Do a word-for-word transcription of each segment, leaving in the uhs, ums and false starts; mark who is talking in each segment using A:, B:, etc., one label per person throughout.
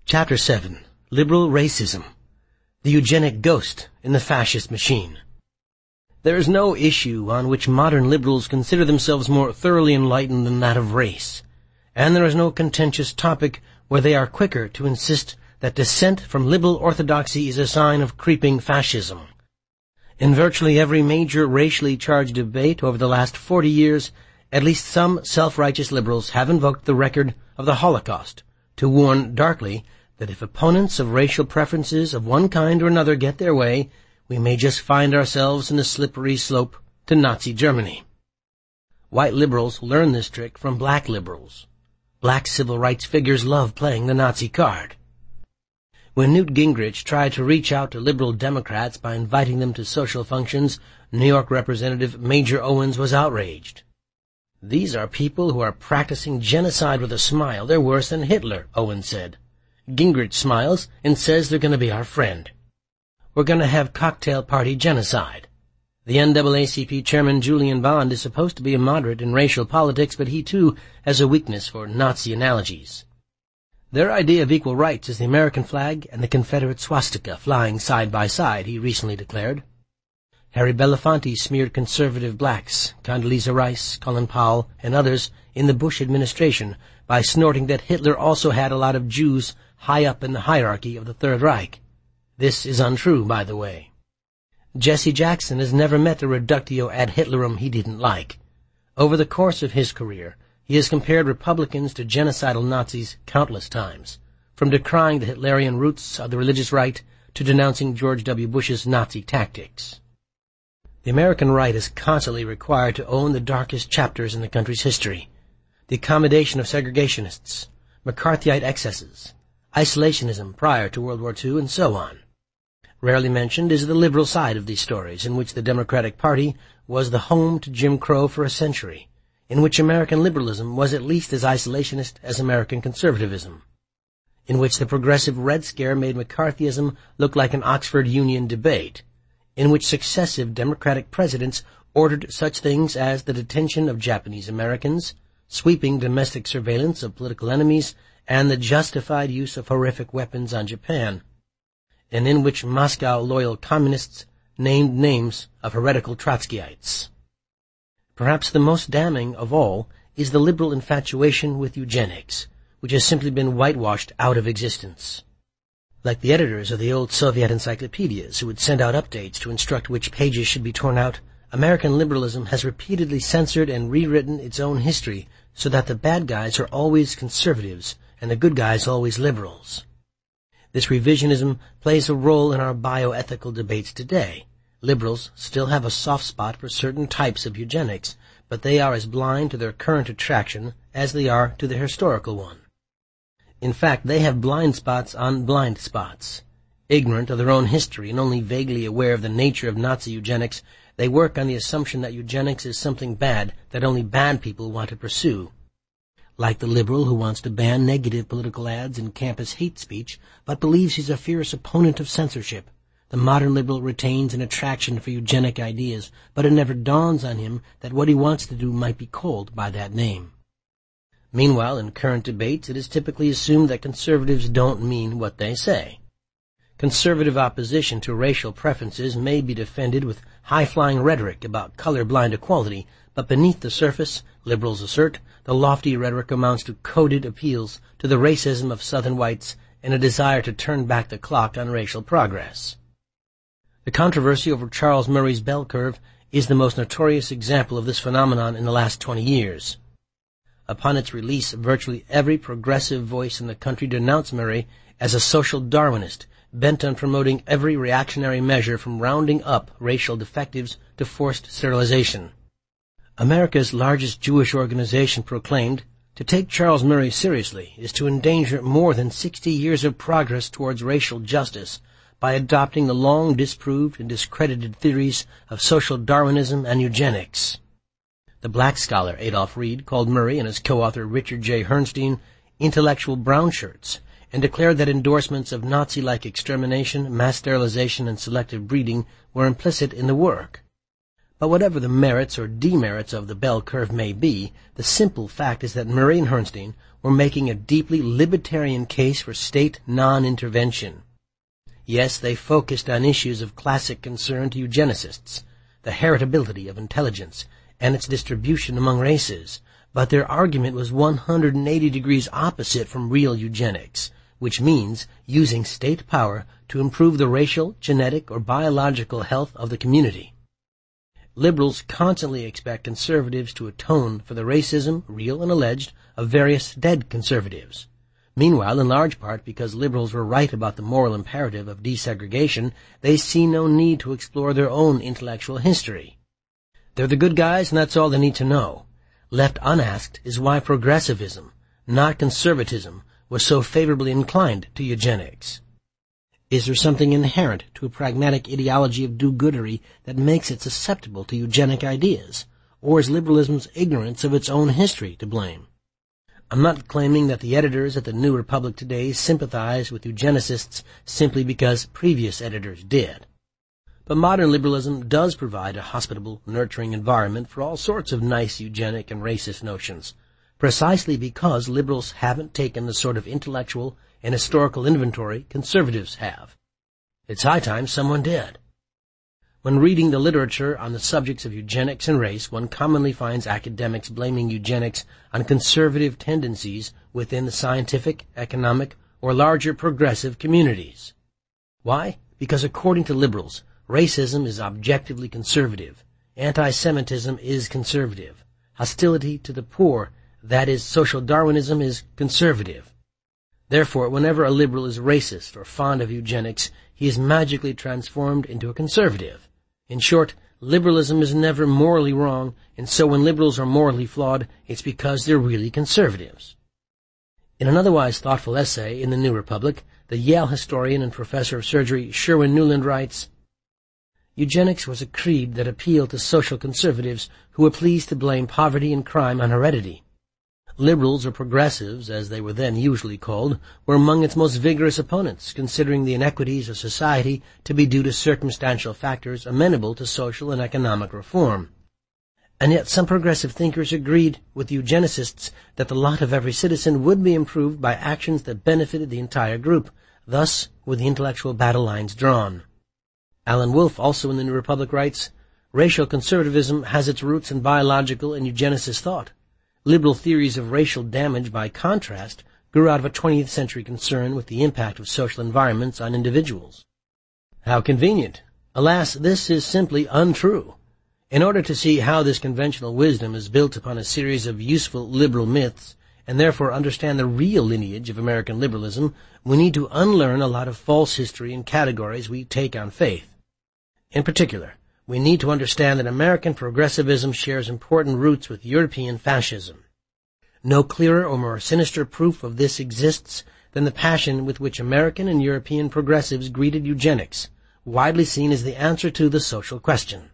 A: Chapter seven. Liberal Racism. The Eugenic Ghost in the Fascist Machine. There is no issue on which modern liberals consider themselves more thoroughly enlightened than that of race, and there is no contentious topic where they are quicker to insist that dissent from liberal orthodoxy is a sign of creeping fascism. In virtually every major racially charged debate over the last forty years, at least some self-righteous liberals have invoked the record of the Holocaust to warn darkly that if opponents of racial preferences of one kind or another get their way, we may just find ourselves in the slippery slope to Nazi Germany. White liberals learn this trick from black liberals. Black civil rights figures love playing the Nazi card. When Newt Gingrich tried to reach out to liberal Democrats by inviting them to social functions, New York Representative Major Owens was outraged. "These are people who are practicing genocide with a smile. They're worse than Hitler," Owens said. Gingrich smiles and says they're going to be our friend. We're going to have cocktail party genocide. The N double A C P chairman Julian Bond is supposed to be a moderate in racial politics, but he too has a weakness for Nazi analogies. Their idea of equal rights is the American flag and the Confederate swastika flying side by side, he recently declared. Harry Belafonte smeared conservative blacks, Condoleezza Rice, Colin Powell, and others in the Bush administration by snorting that Hitler also had a lot of Jews high up in the hierarchy of the Third Reich. This is untrue, by the way. Jesse Jackson has never met a reductio ad Hitlerum he didn't like. Over the course of his career, he has compared Republicans to genocidal Nazis countless times, from decrying the Hitlerian roots of the religious right to denouncing George W. Bush's Nazi tactics. The American right is constantly required to own the darkest chapters in the country's history. The accommodation of segregationists, McCarthyite excesses, isolationism prior to World War Two, and so on. Rarely mentioned is the liberal side of these stories, in which the Democratic Party was the home to Jim Crow for a century, in which American liberalism was at least as isolationist as American conservatism, in which the progressive Red Scare made McCarthyism look like an Oxford Union debate, in which successive Democratic presidents ordered such things as the detention of Japanese Americans, sweeping domestic surveillance of political enemies, and the justified use of horrific weapons on Japan, and in which Moscow-loyal communists named names of heretical Trotskyites. Perhaps the most damning of all is the liberal infatuation with eugenics, which has simply been whitewashed out of existence. Like the editors of the old Soviet encyclopedias who would send out updates to instruct which pages should be torn out, American liberalism has repeatedly censored and rewritten its own history so that the bad guys are always conservatives and the good guys always liberals. This revisionism plays a role in our bioethical debates today. Liberals still have a soft spot for certain types of eugenics, but they are as blind to their current attraction as they are to their historical one. In fact, they have blind spots on blind spots. Ignorant of their own history and only vaguely aware of the nature of Nazi eugenics, they work on the assumption that eugenics is something bad that only bad people want to pursue. Like the liberal who wants to ban negative political ads and campus hate speech, but believes he's a fierce opponent of censorship, the modern liberal retains an attraction for eugenic ideas, but it never dawns on him that what he wants to do might be called by that name. Meanwhile, in current debates, it is typically assumed that conservatives don't mean what they say. Conservative opposition to racial preferences may be defended with high-flying rhetoric about color-blind equality, but beneath the surface, liberals assert, the lofty rhetoric amounts to coded appeals to the racism of Southern whites and a desire to turn back the clock on racial progress. The controversy over Charles Murray's bell curve is the most notorious example of this phenomenon in the last twenty years. Upon its release, virtually every progressive voice in the country denounced Murray as a social Darwinist, bent on promoting every reactionary measure from rounding up racial defectives to forced sterilization. America's largest Jewish organization proclaimed, to take Charles Murray seriously is to endanger more than sixty years of progress towards racial justice by adopting the long disproved and discredited theories of social Darwinism and eugenics. The black scholar Adolph Reed called Murray and his co-author Richard J. Herrnstein intellectual brownshirts and declared that endorsements of Nazi-like extermination, mass sterilization, and selective breeding were implicit in the work. But whatever the merits or demerits of the bell curve may be, the simple fact is that Murray and Herrnstein were making a deeply libertarian case for state non-intervention. Yes, they focused on issues of classic concern to eugenicists, the heritability of intelligence and its distribution among races, but their argument was one hundred eighty degrees opposite from real eugenics, which means using state power to improve the racial, genetic, or biological health of the community. Liberals constantly expect conservatives to atone for the racism, real and alleged, of various dead conservatives. Meanwhile, in large part because liberals were right about the moral imperative of desegregation, they see no need to explore their own intellectual history. They're the good guys, and that's all they need to know. Left unasked is why progressivism, not conservatism, was so favorably inclined to eugenics. Is there something inherent to a pragmatic ideology of do-goodery that makes it susceptible to eugenic ideas, or is liberalism's ignorance of its own history to blame? I'm not claiming that the editors at the New Republic today sympathize with eugenicists simply because previous editors did. But modern liberalism does provide a hospitable, nurturing environment for all sorts of nice eugenic and racist notions, precisely because liberals haven't taken the sort of intellectual and historical inventory conservatives have. It's high time someone did. When reading the literature on the subjects of eugenics and race, one commonly finds academics blaming eugenics on conservative tendencies within the scientific, economic, or larger progressive communities. Why? Because according to liberals, racism is objectively conservative, anti-Semitism is conservative, hostility to the poor, that is, social Darwinism, is conservative. Therefore, whenever a liberal is racist or fond of eugenics, he is magically transformed into a conservative. In short, liberalism is never morally wrong, and so when liberals are morally flawed, it's because they're really conservatives. In an otherwise thoughtful essay in the New Republic, the Yale historian and professor of surgery Sherwin Nuland writes, "Eugenics was a creed that appealed to social conservatives who were pleased to blame poverty and crime on heredity. Liberals, or progressives, as they were then usually called, were among its most vigorous opponents, considering the inequities of society to be due to circumstantial factors amenable to social and economic reform. And yet some progressive thinkers agreed with eugenicists that the lot of every citizen would be improved by actions that benefited the entire group. Thus were the intellectual battle lines drawn." Alan Wolfe, also in the New Republic, writes, "Racial conservatism has its roots in biological and eugenicist thought. Liberal theories of racial damage, by contrast, grew out of a twentieth century concern with the impact of social environments on individuals." How convenient! Alas, this is simply untrue. In order to see how this conventional wisdom is built upon a series of useful liberal myths, and therefore understand the real lineage of American liberalism, we need to unlearn a lot of false history and categories we take on faith. In particular, we need to understand that American progressivism shares important roots with European fascism. No clearer or more sinister proof of this exists than the passion with which American and European progressives greeted eugenics, widely seen as the answer to the social question.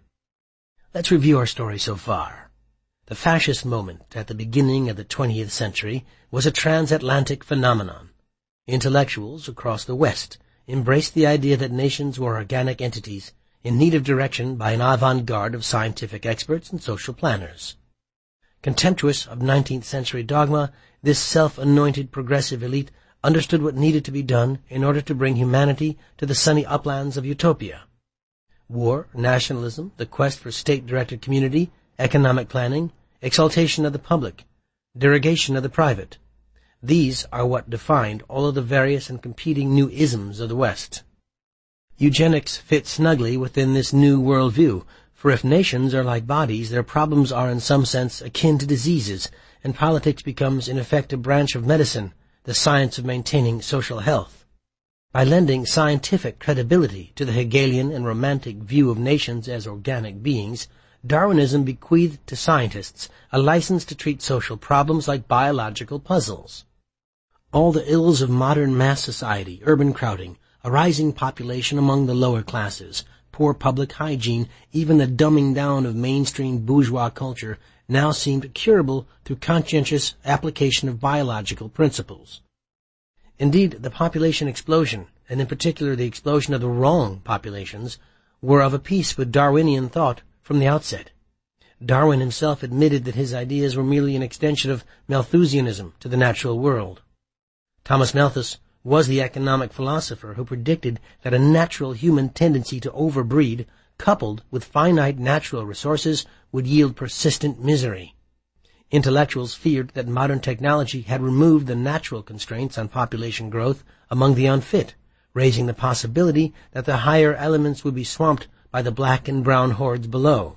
A: Let's review our story so far. The fascist moment at the beginning of the twentieth century was a transatlantic phenomenon. Intellectuals across the West embraced the idea that nations were organic entities in need of direction by an avant-garde of scientific experts and social planners. Contemptuous of nineteenth century dogma, this self-anointed progressive elite understood what needed to be done in order to bring humanity to the sunny uplands of utopia. War, nationalism, the quest for state-directed community, economic planning, exaltation of the public, derogation of the private. These are what defined all of the various and competing new isms of the West. Eugenics fit snugly within this new worldview, for if nations are like bodies, their problems are in some sense akin to diseases, and politics becomes in effect a branch of medicine, the science of maintaining social health. By lending scientific credibility to the Hegelian and romantic view of nations as organic beings, Darwinism bequeathed to scientists a license to treat social problems like biological puzzles. All the ills of modern mass society, urban crowding, a rising population among the lower classes, poor public hygiene, even the dumbing down of mainstream bourgeois culture, now seemed curable through conscientious application of biological principles. Indeed, the population explosion, and in particular the explosion of the wrong populations, were of a piece with Darwinian thought from the outset. Darwin himself admitted that his ideas were merely an extension of Malthusianism to the natural world. Thomas Malthus was the economic philosopher who predicted that a natural human tendency to overbreed, coupled with finite natural resources, would yield persistent misery. Intellectuals feared that modern technology had removed the natural constraints on population growth among the unfit, raising the possibility that the higher elements would be swamped by the black and brown hordes below.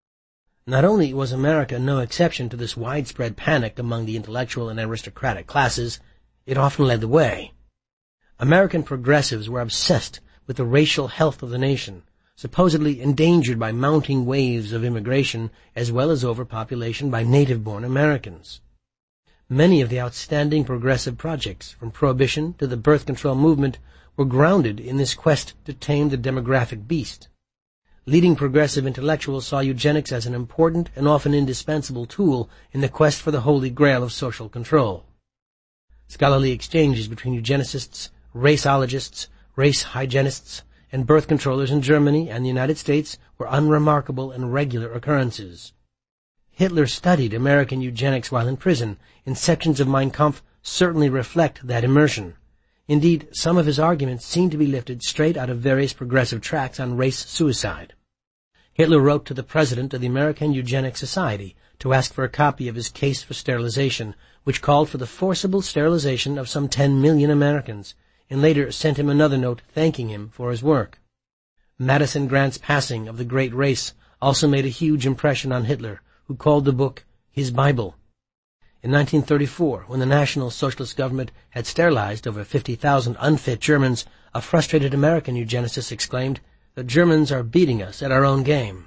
A: Not only was America no exception to this widespread panic among the intellectual and aristocratic classes, it often led the way. American progressives were obsessed with the racial health of the nation, supposedly endangered by mounting waves of immigration as well as overpopulation by native-born Americans. Many of the outstanding progressive projects, from Prohibition to the birth control movement, were grounded in this quest to tame the demographic beast. Leading progressive intellectuals saw eugenics as an important and often indispensable tool in the quest for the holy grail of social control. Scholarly exchanges between eugenicists, raceologists, race hygienists, and birth controllers in Germany and the United States were unremarkable and regular occurrences. Hitler studied American eugenics while in prison, and sections of Mein Kampf certainly reflect that immersion. Indeed, some of his arguments seem to be lifted straight out of various progressive tracts on race suicide. Hitler wrote to the president of the American Eugenics Society to ask for a copy of his case for sterilization, which called for the forcible sterilization of some ten million Americans, and later sent him another note thanking him for his work. Madison Grant's passing of The Great Race also made a huge impression on Hitler, who called the book his Bible. In nineteen thirty-four, when the National Socialist government had sterilized over fifty thousand unfit Germans, a frustrated American eugenicist exclaimed, "The Germans are beating us at our own game."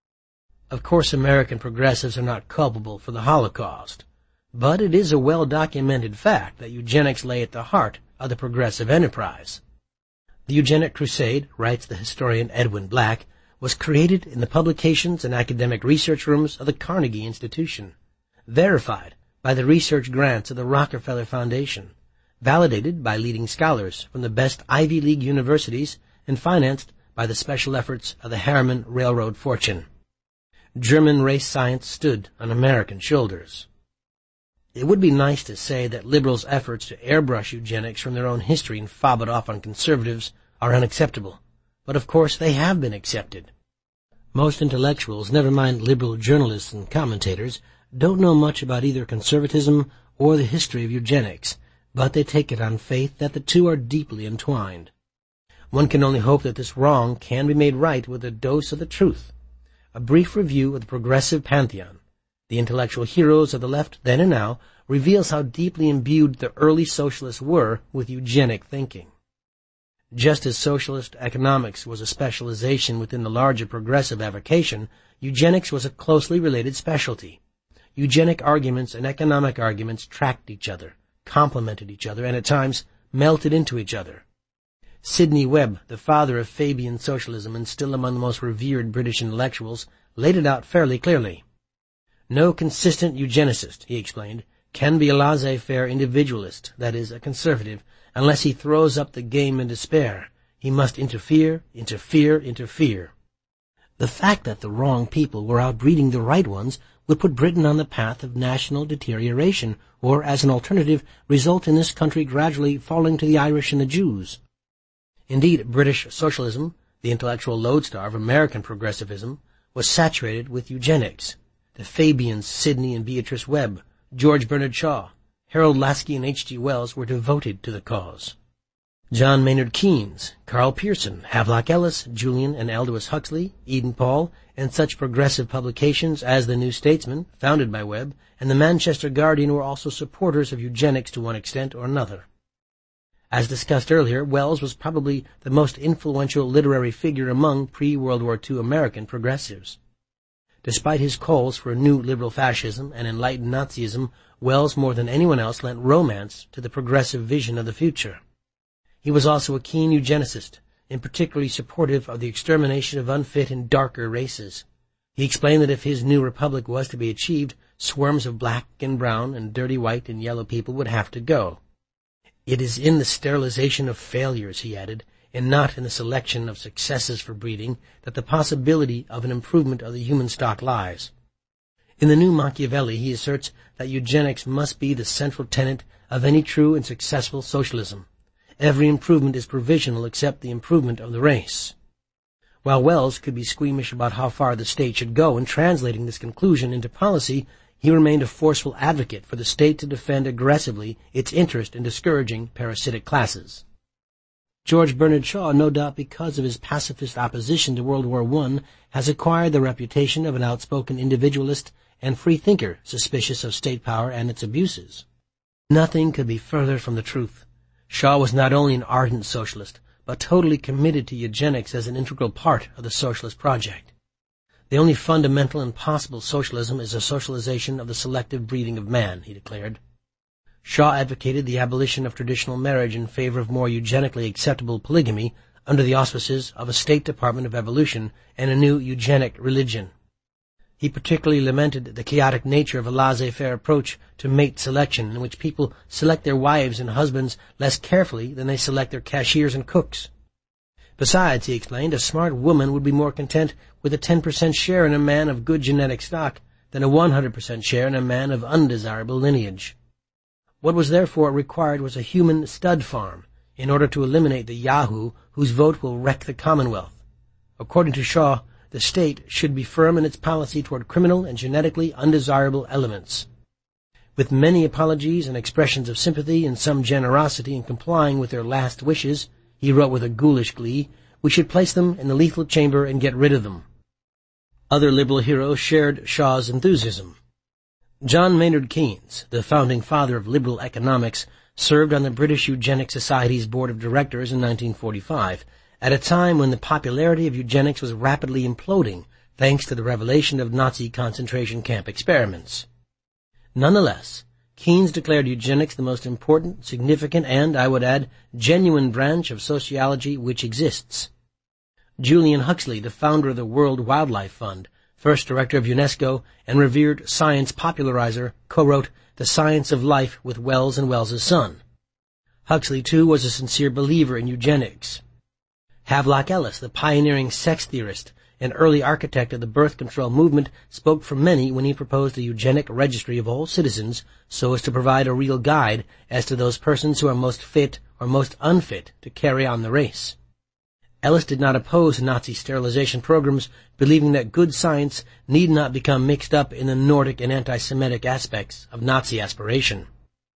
A: Of course, American progressives are not culpable for the Holocaust, but it is a well-documented fact that eugenics lay at the heart of the progressive enterprise. The eugenic crusade, writes the historian Edwin Black, was created in the publications and academic research rooms of the Carnegie Institution, verified by the research grants of the Rockefeller Foundation, validated by leading scholars from the best Ivy League universities, and financed by the special efforts of the Harriman Railroad fortune. German race science stood on American shoulders. It would be nice to say that liberals' efforts to airbrush eugenics from their own history and fob it off on conservatives are unacceptable, but of course they have been accepted. Most intellectuals, never mind liberal journalists and commentators, don't know much about either conservatism or the history of eugenics, but they take it on faith that the two are deeply entwined. One can only hope that this wrong can be made right with a dose of the truth. A brief review of the progressive pantheon, the intellectual heroes of the left then and now, reveals how deeply imbued the early socialists were with eugenic thinking. Just as socialist economics was a specialization within the larger progressive avocation, eugenics was a closely related specialty. Eugenic arguments and economic arguments tracked each other, complemented each other, and at times melted into each other. Sidney Webb, the father of Fabian socialism and still among the most revered British intellectuals, laid it out fairly clearly. No consistent eugenicist, he explained, can be a laissez-faire individualist, that is, a conservative, unless he throws up the game in despair. He must interfere, interfere, interfere. The fact that the wrong people were outbreeding the right ones would put Britain on the path of national deterioration, or, as an alternative, result in this country gradually falling to the Irish and the Jews. Indeed, British socialism, the intellectual lodestar of American progressivism, was saturated with eugenics. The Fabians, Sidney and Beatrice Webb, George Bernard Shaw, Harold Lasky and H G Wells were devoted to the cause. John Maynard Keynes, Carl Pearson, Havelock Ellis, Julian and Aldous Huxley, Eden Paul, and such progressive publications as The New Statesman, founded by Webb, and the Manchester Guardian were also supporters of eugenics to one extent or another. As discussed earlier, Wells was probably the most influential literary figure among pre-World War Two American progressives. Despite his calls for a new liberal fascism and enlightened Nazism, Wells more than anyone else lent romance to the progressive vision of the future. He was also a keen eugenicist, and particularly supportive of the extermination of unfit and darker races. He explained that if his new republic was to be achieved, swarms of black and brown and dirty white and yellow people would have to go. It is in the sterilization of failures, he added, and not in the selection of successes for breeding, that the possibility of an improvement of the human stock lies. In the New Machiavelli, he asserts that eugenics must be the central tenet of any true and successful socialism. Every improvement is provisional except the improvement of the race. While Wells could be squeamish about how far the state should go in translating this conclusion into policy, he remained a forceful advocate for the state to defend aggressively its interest in discouraging parasitic classes. George Bernard Shaw, no doubt because of his pacifist opposition to World War One, has acquired the reputation of an outspoken individualist and freethinker suspicious of state power and its abuses. Nothing could be further from the truth. Shaw was not only an ardent socialist, but totally committed to eugenics as an integral part of the socialist project. The only fundamental and possible socialism is a socialization of the selective breeding of man, he declared. Shaw advocated the abolition of traditional marriage in favor of more eugenically acceptable polygamy under the auspices of a State Department of Evolution and a new eugenic religion. He particularly lamented the chaotic nature of a laissez-faire approach to mate selection in which people select their wives and husbands less carefully than they select their cashiers and cooks. Besides, he explained, a smart woman would be more content with a ten percent share in a man of good genetic stock than a one hundred percent share in a man of undesirable lineage. What was therefore required was a human stud farm in order to eliminate the Yahoo whose vote will wreck the Commonwealth. According to Shaw, the state should be firm in its policy toward criminal and genetically undesirable elements. With many apologies and expressions of sympathy and some generosity in complying with their last wishes, he wrote with a ghoulish glee, we should place them in the lethal chamber and get rid of them. Other liberal heroes shared Shaw's enthusiasm. John Maynard Keynes, the founding father of liberal economics, served on the British Eugenics Society's board of directors in nineteen forty-five, at a time when the popularity of eugenics was rapidly imploding thanks to the revelation of Nazi concentration camp experiments. Nonetheless, Keynes declared eugenics the most important, significant, and, I would add, genuine branch of sociology which exists. Julian Huxley, the founder of the World Wildlife Fund, first director of UNESCO, and revered science popularizer, co-wrote The Science of Life with Wells and Wells's son. Huxley, too, was a sincere believer in eugenics. Havelock Ellis, the pioneering sex theorist and early architect of the birth control movement, spoke for many when he proposed a eugenic registry of all citizens so as to provide a real guide as to those persons who are most fit or most unfit to carry on the race. Ellis did not oppose Nazi sterilization programs, believing that good science need not become mixed up in the Nordic and anti-Semitic aspects of Nazi aspiration.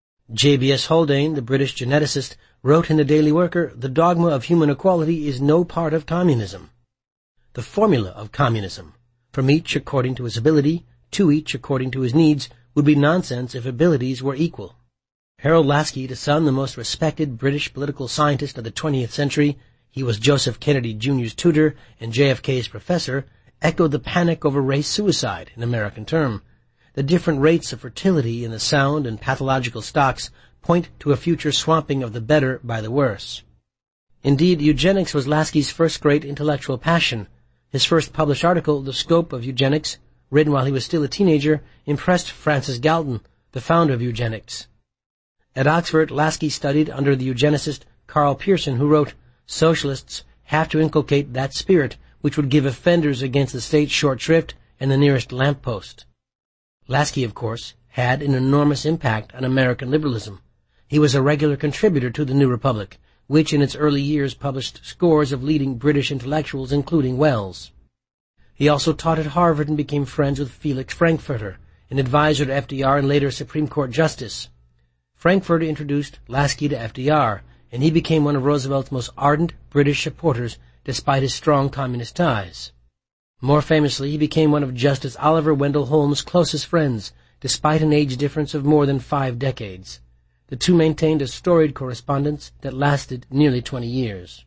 A: J B S Haldane, the British geneticist, wrote in the Daily Worker, the dogma of human equality is no part of communism. The formula of communism, from each according to his ability, to each according to his needs, would be nonsense if abilities were equal. Harold Lasky, the son, the most respected British political scientist of the twentieth century, he was Joseph Kennedy Junior's tutor and J F K's professor, echoed the panic over race suicide, an American term. The different rates of fertility in the sound and pathological stocks point to a future swamping of the better by the worse. Indeed, eugenics was Lasky's first great intellectual passion. His first published article, The Scope of Eugenics, written while he was still a teenager, impressed Francis Galton, the founder of eugenics. At Oxford, Lasky studied under the eugenicist Karl Pearson, who wrote, Socialists have to inculcate that spirit which would give offenders against the state short shrift and the nearest lamppost. Lasky, of course, had an enormous impact on American liberalism. He was a regular contributor to the New Republic, which in its early years published scores of leading British intellectuals, including Wells. He also taught at Harvard and became friends with Felix Frankfurter, an advisor to F D R and later Supreme Court Justice. Frankfurter introduced Lasky to F D R, and he became one of Roosevelt's most ardent British supporters despite his strong communist ties. More famously, he became one of Justice Oliver Wendell Holmes' closest friends, despite an age difference of more than five decades. The two maintained a storied correspondence that lasted nearly twenty years.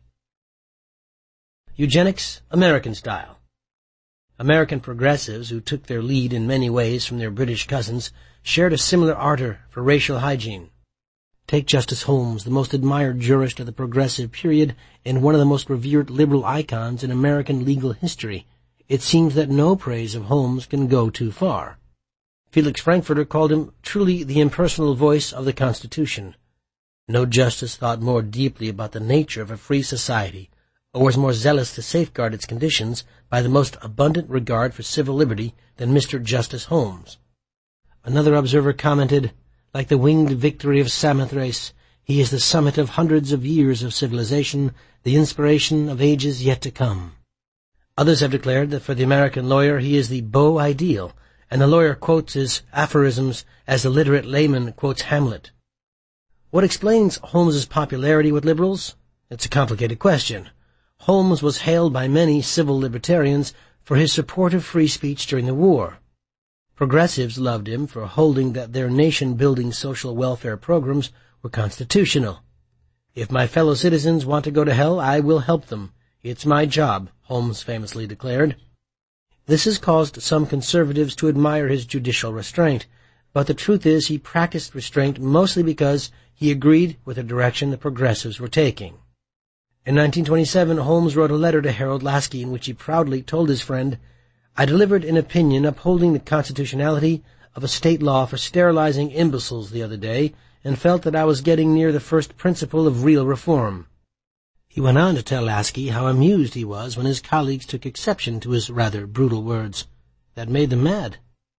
A: Eugenics, American style. American progressives, who took their lead in many ways from their British cousins, shared a similar ardor for racial hygiene. Take Justice Holmes, the most admired jurist of the progressive period and one of the most revered liberal icons in American legal history. It seems that no praise of Holmes can go too far. Felix Frankfurter called him truly the impersonal voice of the Constitution. No justice thought more deeply about the nature of a free society, or was more zealous to safeguard its conditions by the most abundant regard for civil liberty than Mister Justice Holmes. Another observer commented, "Like the winged victory of Samothrace, he is the summit of hundreds of years of civilization, the inspiration of ages yet to come." Others have declared that for the American lawyer he is the beau ideal, and the lawyer quotes his aphorisms as the literate layman quotes Hamlet. What explains Holmes's popularity with liberals? It's a complicated question. Holmes was hailed by many civil libertarians for his support of free speech during the war. Progressives loved him for holding that their nation-building social welfare programs were constitutional. "If my fellow citizens want to go to hell, I will help them. It's my job," Holmes famously declared. This has caused some conservatives to admire his judicial restraint, but the truth is he practiced restraint mostly because he agreed with the direction the progressives were taking. In nineteen twenty-seven, Holmes wrote a letter to Harold Laski in which he proudly told his friend, "I delivered an opinion upholding the constitutionality of a state law for sterilizing imbeciles the other day, and felt that I was getting near the first principle of real reform." He went on to tell Laski how amused he was when his colleagues took exception to his rather brutal words. That made them mad.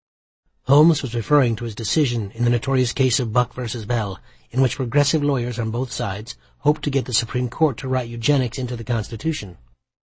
A: Holmes was referring to his decision in the notorious case of Buck versus Bell, in which progressive lawyers on both sides hoped to get the Supreme Court to write eugenics into the Constitution.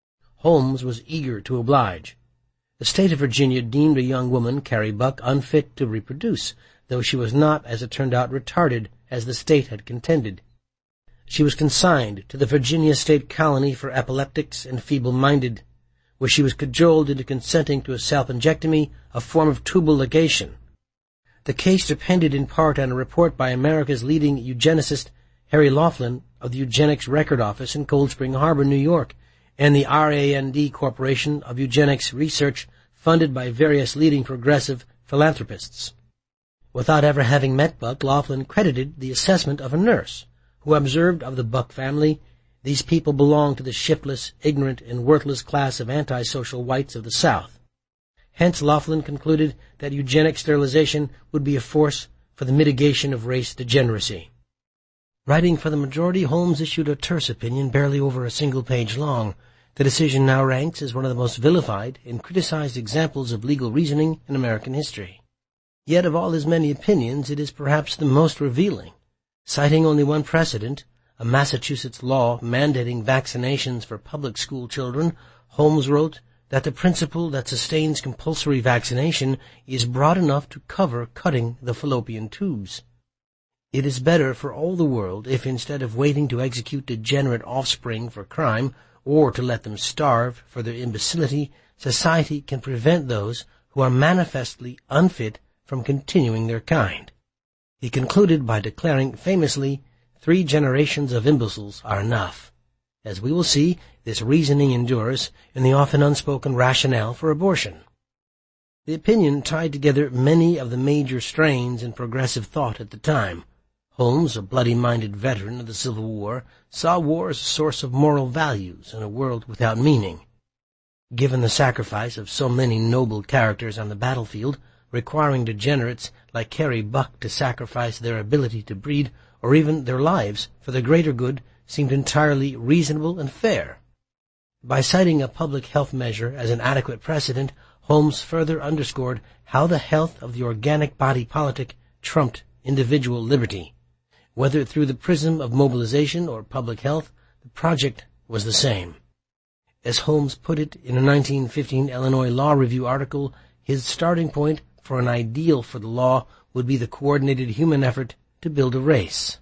A: Holmes was eager to oblige. The state of Virginia deemed a young woman, Carrie Buck, unfit to reproduce, though she was not, as it turned out, retarded, as the state had contended. She was consigned to the Virginia State Colony for Epileptics and Feeble-Minded, where she was cajoled into consenting to a self-injectomy, a form of tubal ligation. The case depended in part on a report by America's leading eugenicist, Harry Laughlin, of the Eugenics Record Office in Cold Spring Harbor, New York, and the R A N D Corporation of Eugenics Research, funded by various leading progressive philanthropists. Without ever having met Buck, Laughlin credited the assessment of a nurse, who observed of the Buck family, "These people belong to the shiftless, ignorant, and worthless class of antisocial whites of the South." Hence Laughlin concluded that eugenic sterilization would be a force for the mitigation of race degeneracy. Writing for the majority, Holmes issued a terse opinion barely over a single page long. The decision now ranks as one of the most vilified and criticized examples of legal reasoning in American history. Yet of all his many opinions, it is perhaps the most revealing. Citing only one precedent, a Massachusetts law mandating vaccinations for public school children, Holmes wrote that the principle that sustains compulsory vaccination is broad enough to cover cutting the fallopian tubes. It is better for all the world if, instead of waiting to execute degenerate offspring for crime, or to let them starve for their imbecility, society can prevent those who are manifestly unfit from continuing their kind. He concluded by declaring famously, "Three generations of imbeciles are enough." As we will see, this reasoning endures in the often unspoken rationale for abortion. The opinion tied together many of the major strains in progressive thought at the time. Holmes, a bloody-minded veteran of the Civil War, saw war as a source of moral values in a world without meaning. Given the sacrifice of so many noble characters on the battlefield, requiring degenerates like Carrie Buck to sacrifice their ability to breed, or even their lives, for the greater good, seemed entirely reasonable and fair. By citing a public health measure as an adequate precedent, Holmes further underscored how the health of the organic body politic trumped individual liberty. Whether through the prism of mobilization or public health, the project was the same. As Holmes put it in a nineteen fifteen Illinois Law Review article, his starting point for an ideal for the law would be the coordinated human effort to build a race.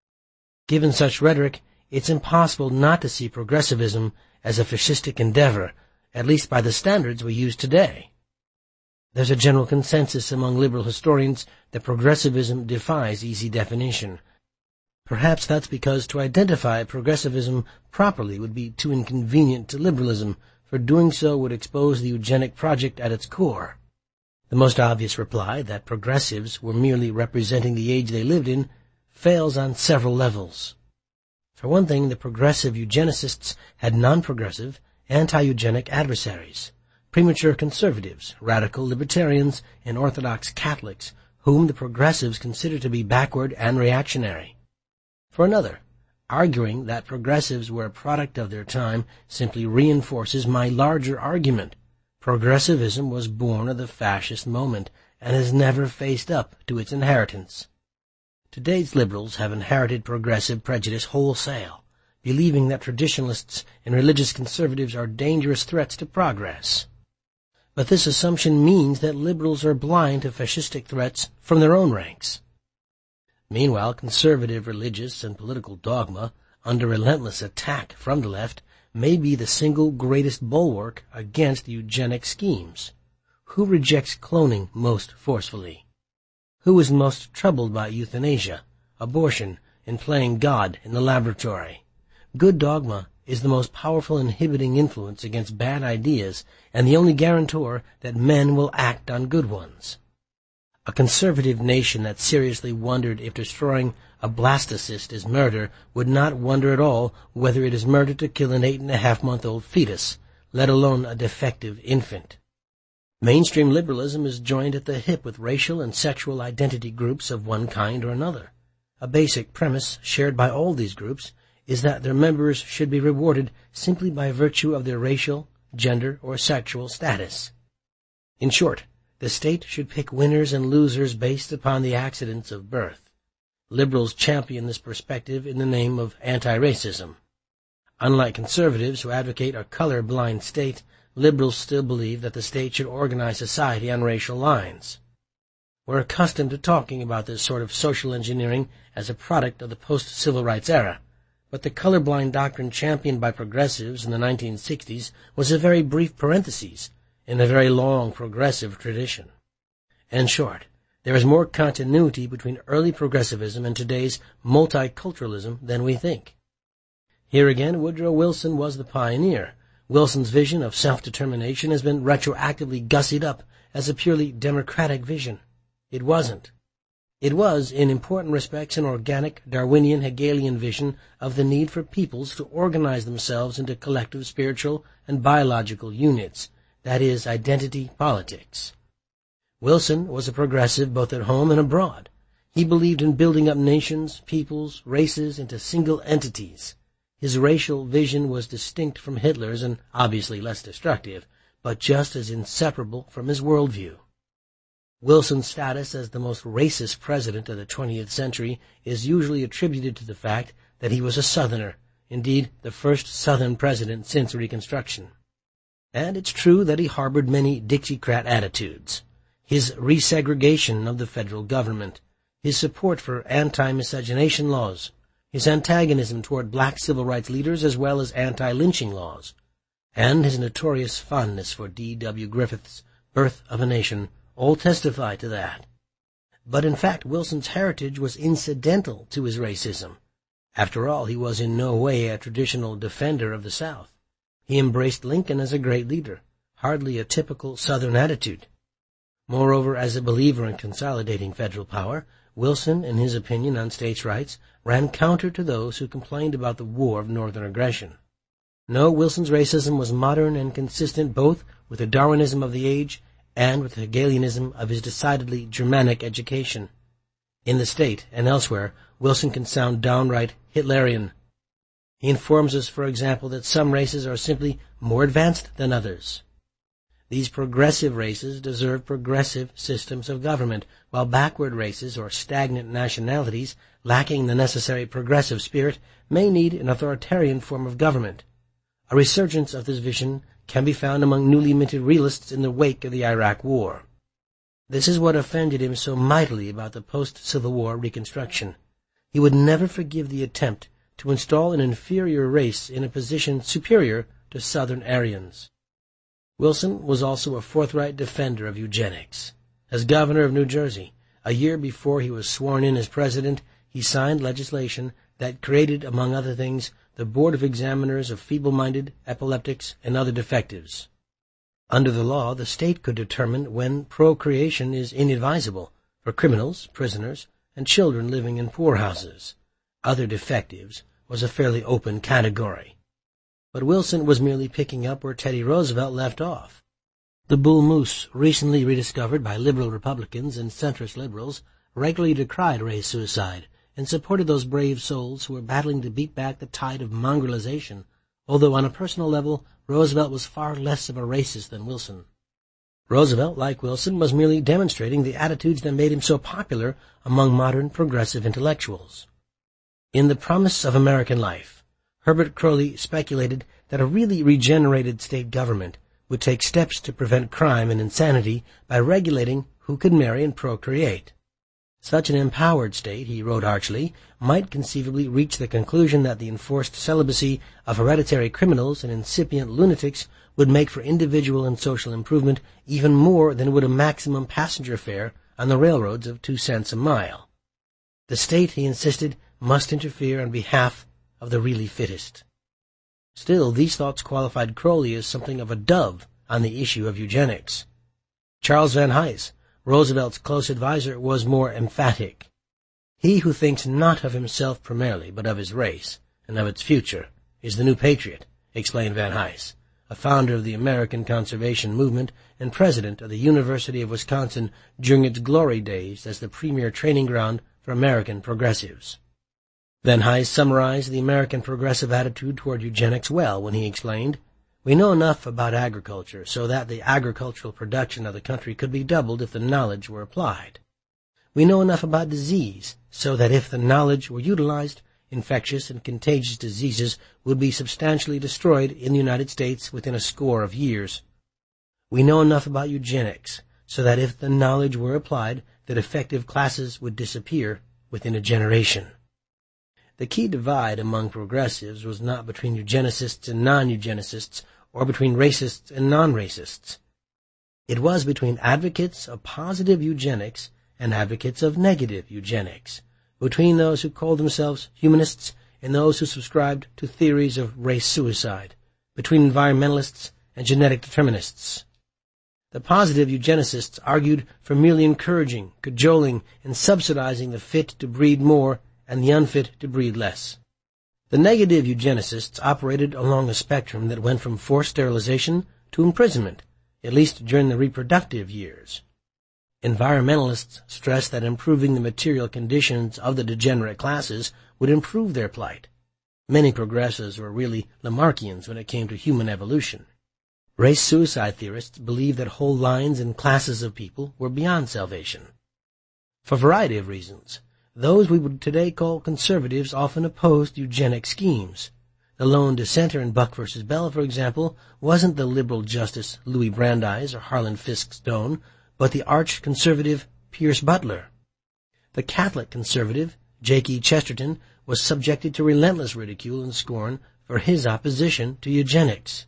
A: Given such rhetoric, it's impossible not to see progressivism as a fascistic endeavor, at least by the standards we use today. There's a general consensus among liberal historians that progressivism defies easy definition. Perhaps that's because to identify progressivism properly would be too inconvenient to liberalism, for doing so would expose the eugenic project at its core. The most obvious reply, that progressives were merely representing the age they lived in, fails on several levels. For one thing, the progressive eugenicists had non-progressive, anti-eugenic adversaries, premature conservatives, radical libertarians, and Orthodox Catholics, whom the progressives considered to be backward and reactionary. For another, Arguing that progressives were a product of their time simply reinforces my larger argument. Progressivism was born of the fascist moment and has never faced up to its inheritance. Today's liberals have inherited progressive prejudice wholesale, believing that traditionalists and religious conservatives are dangerous threats to progress. But this assumption means that liberals are blind to fascistic threats from their own ranks. Meanwhile, conservative religious and political dogma, under relentless attack from the left, may be the single greatest bulwark against eugenic schemes. Who rejects cloning most forcefully? Who is most troubled by euthanasia, abortion, and playing God in the laboratory? Good dogma is the most powerful inhibiting influence against bad ideas and the only guarantor that men will act on good ones. A conservative nation that seriously wondered if destroying a blastocyst is murder would not wonder at all whether it is murder to kill an eight-and-a-half-month-old fetus, let alone a defective infant. Mainstream liberalism is joined at the hip with racial and sexual identity groups of one kind or another. A basic premise shared by all these groups is that their members should be rewarded simply by virtue of their racial, gender, or sexual status. In short, the state should pick winners and losers based upon the accidents of birth. Liberals champion this perspective in the name of anti-racism. Unlike conservatives who advocate a color-blind state, liberals still believe that the state should organize society on racial lines. We're accustomed to talking about this sort of social engineering as a product of the post-civil rights era, but the colorblind doctrine championed by progressives in the nineteen sixties was a very brief parenthesis in a very long progressive tradition. In short, there is more continuity between early progressivism and today's multiculturalism than we think. Here again, Woodrow Wilson was the pioneer. Wilson's vision of self-determination has been retroactively gussied up as a purely democratic vision. It wasn't. It was, in important respects, an organic, Darwinian, Hegelian vision of the need for peoples to organize themselves into collective spiritual and biological units, that is, identity politics. Wilson was a progressive both at home and abroad. He believed in building up nations, peoples, races into single entities. His racial vision was distinct from Hitler's and obviously less destructive, but just as inseparable from his worldview. Wilson's status as the most racist president of the twentieth century is usually attributed to the fact that he was a Southerner, indeed the first Southern president since Reconstruction. And it's true that he harbored many Dixiecrat attitudes. His resegregation of the federal government, his support for anti-miscegenation laws, his antagonism toward black civil rights leaders as well as anti-lynching laws, and his notorious fondness for D W Griffith's Birth of a Nation all testify to that. But in fact, Wilson's heritage was incidental to his racism. After all, he was in no way a traditional defender of the South. He embraced Lincoln as a great leader, hardly a typical Southern attitude. Moreover, as a believer in consolidating federal power, Wilson, in his opinion on states' rights, ran counter to those who complained about the war of northern aggression. No, Wilson's racism was modern and consistent both with the Darwinism of the age and with the Hegelianism of his decidedly Germanic education. In the state and elsewhere, Wilson can sound downright Hitlerian. He informs us, for example, that some races are simply more advanced than others. These progressive races deserve progressive systems of government, while backward races or stagnant nationalities, lacking the necessary progressive spirit, may need an authoritarian form of government. A resurgence of this vision can be found among newly minted realists in the wake of the Iraq War. This is what offended him so mightily about the post-Civil War Reconstruction. He would never forgive the attempt to install an inferior race in a position superior to Southern Aryans. Wilson was also a forthright defender of eugenics. As governor of New Jersey, a year before he was sworn in as president, he signed legislation that created, among other things, the Board of Examiners of Feeble-Minded, Epileptics, and Other Defectives. Under the law, the state could determine when procreation is inadvisable for criminals, prisoners, and children living in poorhouses. Other defectives was a fairly open category. But Wilson was merely picking up where Teddy Roosevelt left off. The bull moose, recently rediscovered by liberal Republicans and centrist liberals, regularly decried race suicide and supported those brave souls who were battling to beat back the tide of mongrelization, although on a personal level, Roosevelt was far less of a racist than Wilson. Roosevelt, like Wilson, was merely demonstrating the attitudes that made him so popular among modern progressive intellectuals. In The Promise of American Life, Herbert Croly speculated that a really regenerated state government would take steps to prevent crime and insanity by regulating who could marry and procreate. Such an empowered state, he wrote archly, might conceivably reach the conclusion that the enforced celibacy of hereditary criminals and incipient lunatics would make for individual and social improvement even more than would a maximum passenger fare on the railroads of two cents a mile. The state, he insisted, must interfere on behalf of the really fittest. Still, these thoughts qualified Croly as something of a dove on the issue of eugenics. Charles Van Hise, Roosevelt's close adviser, was more emphatic. He who thinks not of himself primarily, but of his race, and of its future, is the new patriot, explained Van Hise, a founder of the American conservation movement and president of the University of Wisconsin during its glory days as the premier training ground for American progressives. Van Hise summarized the American progressive attitude toward eugenics well when he explained, "We know enough about agriculture so that the agricultural production of the country could be doubled if the knowledge were applied. We know enough about disease so that if the knowledge were utilized, infectious and contagious diseases would be substantially destroyed in the United States within a score of years. We know enough about eugenics so that if the knowledge were applied, the defective classes would disappear within a generation." The key divide among progressives was not between eugenicists and non-eugenicists, or between racists and non-racists. It was between advocates of positive eugenics and advocates of negative eugenics, between those who called themselves humanists and those who subscribed to theories of race suicide, between environmentalists and genetic determinists. The positive eugenicists argued for merely encouraging, cajoling, and subsidizing the fit to breed more and the unfit to breed less. The negative eugenicists operated along a spectrum that went from forced sterilization to imprisonment, at least during the reproductive years. Environmentalists stressed that improving the material conditions of the degenerate classes would improve their plight. Many progressives were really Lamarckians when it came to human evolution. Race suicide theorists believed that whole lines and classes of people were beyond salvation. For a variety of reasons, those we would today call conservatives often opposed eugenic schemes. The lone dissenter in Buck versus Bell, for example, wasn't the liberal Justice Louis Brandeis or Harlan Fiske Stone, but the arch-conservative Pierce Butler. The Catholic conservative, Jake E. Chesterton, was subjected to relentless ridicule and scorn for his opposition to eugenics.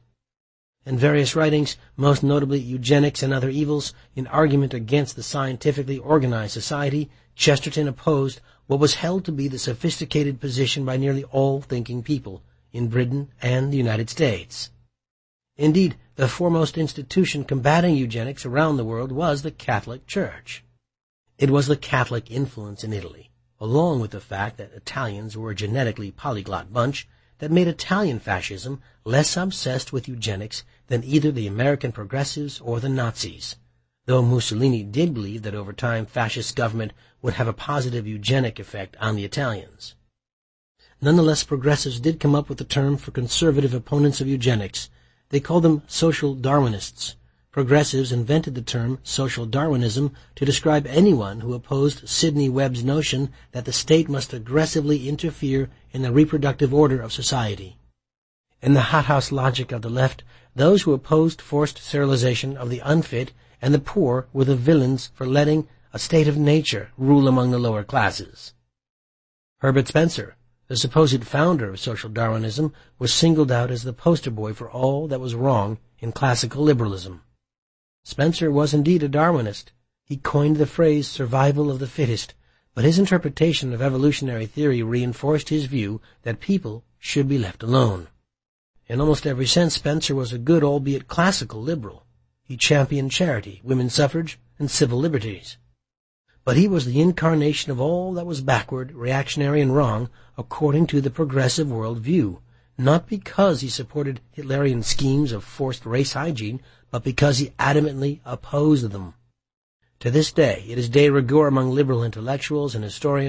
A: In various writings, most notably Eugenics and Other Evils, in argument against the scientifically organized society, Chesterton opposed what was held to be the sophisticated position by nearly all thinking people in Britain and the United States. Indeed, the foremost institution combating eugenics around the world was the Catholic Church. It was the Catholic influence in Italy, along with the fact that Italians were a genetically polyglot bunch, that made Italian fascism less obsessed with eugenics than either the American progressives or the Nazis, though Mussolini did believe that over time fascist government would have a positive eugenic effect on the Italians. Nonetheless, progressives did come up with a term for conservative opponents of eugenics. They called them social Darwinists. Progressives invented the term social Darwinism to describe anyone who opposed Sidney Webb's notion that the state must aggressively interfere in the reproductive order of society. In the hothouse logic of the left, those who opposed forced sterilization of the unfit and the poor were the villains for letting a state of nature rule among the lower classes. Herbert Spencer, the supposed founder of social Darwinism, was singled out as the poster boy for all that was wrong in classical liberalism. Spencer was indeed a Darwinist. He coined the phrase survival of the fittest, but his interpretation of evolutionary theory reinforced his view that people should be left alone. In almost every sense, Spencer was a good, albeit classical, liberal. He championed charity, women's suffrage, and civil liberties. But he was the incarnation of all that was backward, reactionary, and wrong according to the progressive world view, not because he supported Hitlerian schemes of forced race hygiene, but because he adamantly opposed them. To this day, it is de rigueur among liberal intellectuals and historians to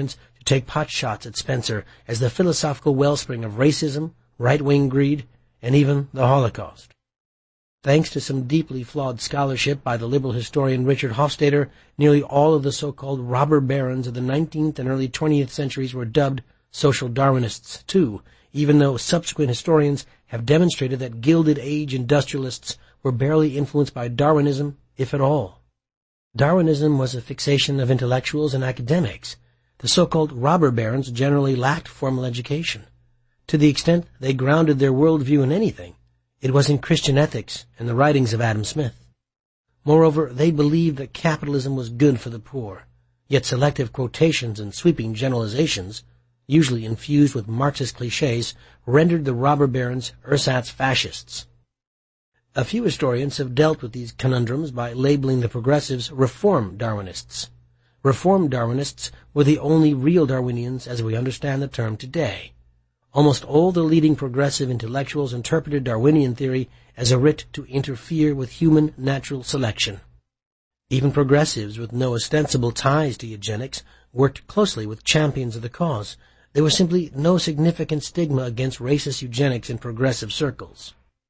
A: take potshots at Spencer as the philosophical wellspring of racism, right-wing greed, and even the Holocaust. Thanks to some deeply flawed scholarship by the liberal historian Richard Hofstadter, nearly all of the so-called robber barons of the nineteenth and early twentieth centuries were dubbed social Darwinists, too, even though subsequent historians have demonstrated that Gilded Age industrialists were barely influenced by Darwinism, if at all. Darwinism was a fixation of intellectuals and academics. The so-called robber barons generally lacked formal education. To the extent they grounded their worldview in anything, it was in Christian ethics and the writings of Adam Smith. Moreover, they believed that capitalism was good for the poor, yet selective quotations and sweeping generalizations, usually infused with Marxist cliches, rendered the robber barons ersatz fascists. A few historians have dealt with these conundrums by labeling the progressives Reform Darwinists. Reform Darwinists were the only real Darwinians as we understand the term today. Almost all the leading progressive intellectuals interpreted Darwinian theory as a writ to interfere with human natural selection. Even progressives with no ostensible ties to eugenics worked closely with champions of the cause. There was simply no significant stigma against racist eugenics in progressive circles.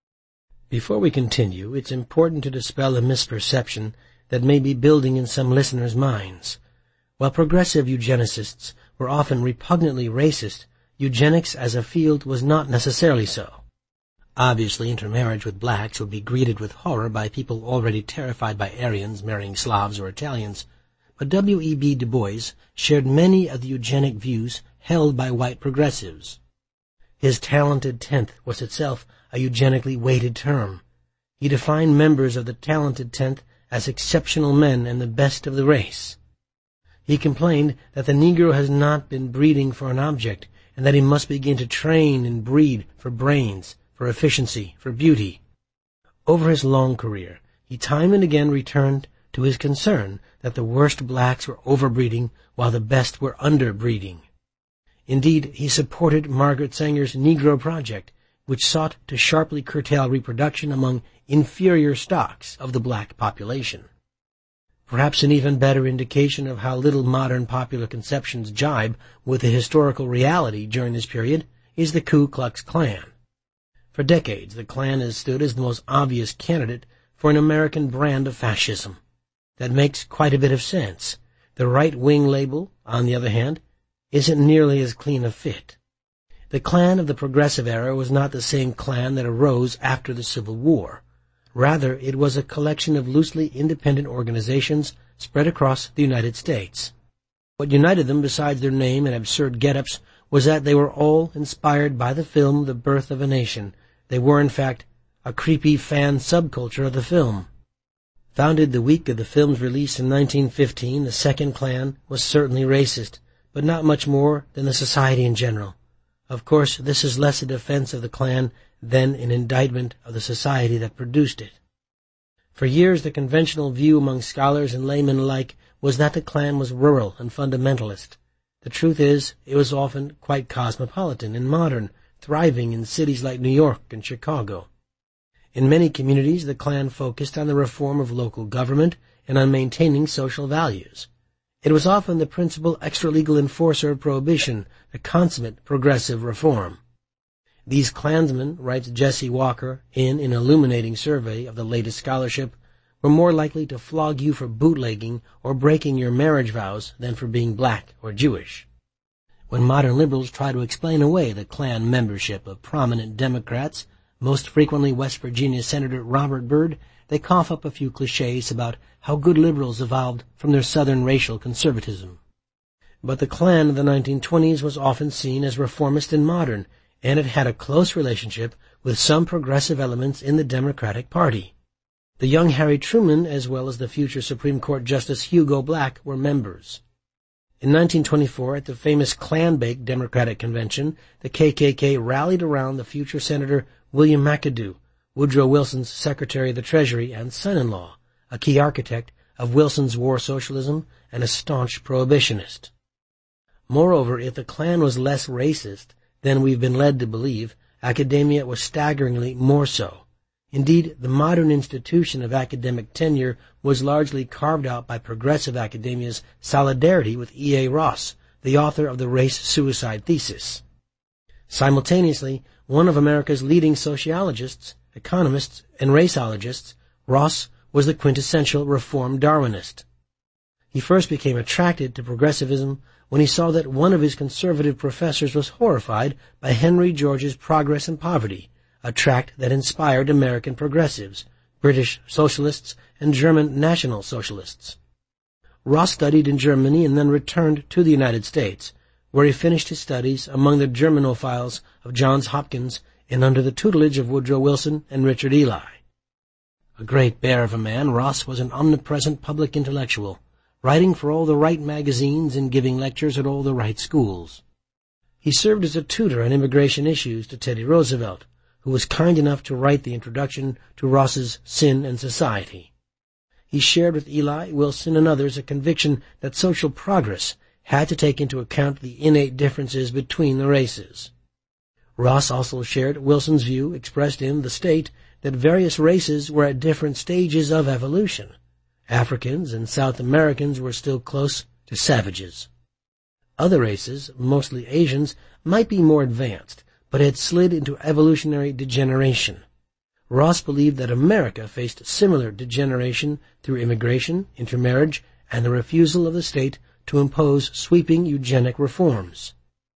A: Before we continue, it's important to dispel a misperception that may be building in some listeners' minds. While progressive eugenicists were often repugnantly racist, eugenics as a field was not necessarily so. Obviously, intermarriage with blacks would be greeted with horror by people already terrified by Aryans marrying Slavs or Italians, but W E B Du Bois shared many of the eugenic views held by white progressives. His talented tenth was itself a eugenically weighted term. He defined members of the talented tenth as exceptional men and the best of the race. He complained that the Negro has not been breeding for an object, and that he must begin to train and breed for brains, for efficiency, for beauty. Over his long career, he time and again returned to his concern that the worst blacks were overbreeding while the best were underbreeding. Indeed, he supported Margaret Sanger's Negro Project, which sought to sharply curtail reproduction among inferior stocks of the black population. Perhaps an even better indication of how little modern popular conceptions jibe with the historical reality during this period is the Ku Klux Klan. For decades, the Klan has stood as the most obvious candidate for an American brand of fascism. That makes quite a bit of sense. The right-wing label, on the other hand, isn't nearly as clean a fit. The Klan of the Progressive era was not the same Klan that arose after the Civil War. Rather, it was a collection of loosely independent organizations spread across the United States. What united them, besides their name and absurd get-ups, was that they were all inspired by the film The Birth of a Nation. They were, in fact, a creepy fan subculture of the film. Founded the week of the film's release in nineteen fifteen, the Second Klan was certainly racist, but not much more than the society in general. Of course, this is less a defense of the Klan than an indictment of the society that produced it. For years, the conventional view among scholars and laymen alike was that the Klan was rural and fundamentalist. The truth is, it was often quite cosmopolitan and modern, thriving in cities like New York and Chicago. In many communities, the Klan focused on the reform of local government and on maintaining social values. It was often the principal extra-legal enforcer of prohibition, the consummate progressive reform. These Klansmen, writes Jesse Walker in an illuminating survey of the latest scholarship, were more likely to flog you for bootlegging or breaking your marriage vows than for being black or Jewish. When modern liberals try to explain away the Klan membership of prominent Democrats, most frequently West Virginia Senator Robert Byrd, they cough up a few cliches about how good liberals evolved from their Southern racial conservatism. But the Klan of the nineteen twenties was often seen as reformist and modern, and it had a close relationship with some progressive elements in the Democratic Party. The young Harry Truman, as well as the future Supreme Court Justice Hugo Black, were members. In nineteen twenty-four, at the famous Klan-baked Democratic Convention, the K K K rallied around the future Senator William McAdoo, Woodrow Wilson's Secretary of the Treasury and son-in-law, a key architect of Wilson's war socialism and a staunch prohibitionist. Moreover, if the Klan was less racist than we've been led to believe, academia was staggeringly more so. Indeed, the modern institution of academic tenure was largely carved out by progressive academia's solidarity with E A Ross, the author of the race suicide thesis. Simultaneously, one of America's leading sociologists, economists, and raceologists, Ross was the quintessential reform Darwinist. He first became attracted to progressivism when he saw that one of his conservative professors was horrified by Henry George's Progress and Poverty, a tract that inspired American progressives, British socialists, and German National Socialists. Ross studied in Germany and then returned to the United States, where he finished his studies among the Germanophiles of Johns Hopkins and under the tutelage of Woodrow Wilson and Richard Ely. A great bear of a man, Ross was an omnipresent public intellectual, writing for all the right magazines and giving lectures at all the right schools. He served as a tutor on immigration issues to Teddy Roosevelt, who was kind enough to write the introduction to Ross's Sin and Society. He shared with Ely, Wilson, and others a conviction that social progress had to take into account the innate differences between the races. Ross also shared Wilson's view, expressed in The State, that various races were at different stages of evolution. Africans and South Americans were still close to savages. Other races, mostly Asians, might be more advanced, but had slid into evolutionary degeneration. Ross believed that America faced similar degeneration through immigration, intermarriage, and the refusal of the state to impose sweeping eugenic reforms.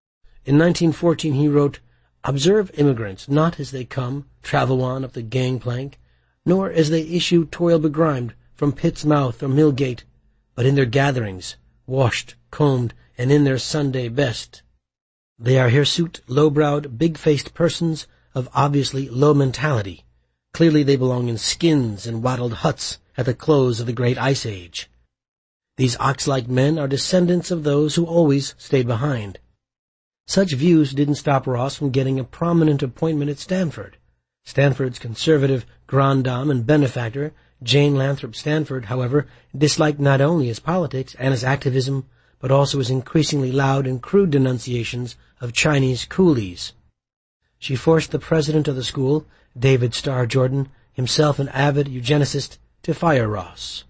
A: In nineteen fourteen he wrote, "Observe immigrants not as they come, travel on up the gangplank, nor as they issue toil-begrimed from pit's mouth or mill gate, but in their gatherings, washed, combed, and in their Sunday best. They are hirsute, low-browed, big-faced persons of obviously low mentality. Clearly they belong in skins and wattled huts at the close of the great ice age. These ox-like men are descendants of those who always stayed behind." Such views didn't stop Ross from getting a prominent appointment at Stanford. Stanford's conservative grande dame and benefactor, Jane Lathrop Stanford, however, disliked not only his politics and his activism, but also his increasingly loud and crude denunciations of Chinese coolies. She forced the president of the school, David Starr Jordan, himself an avid eugenicist, to fire Ross.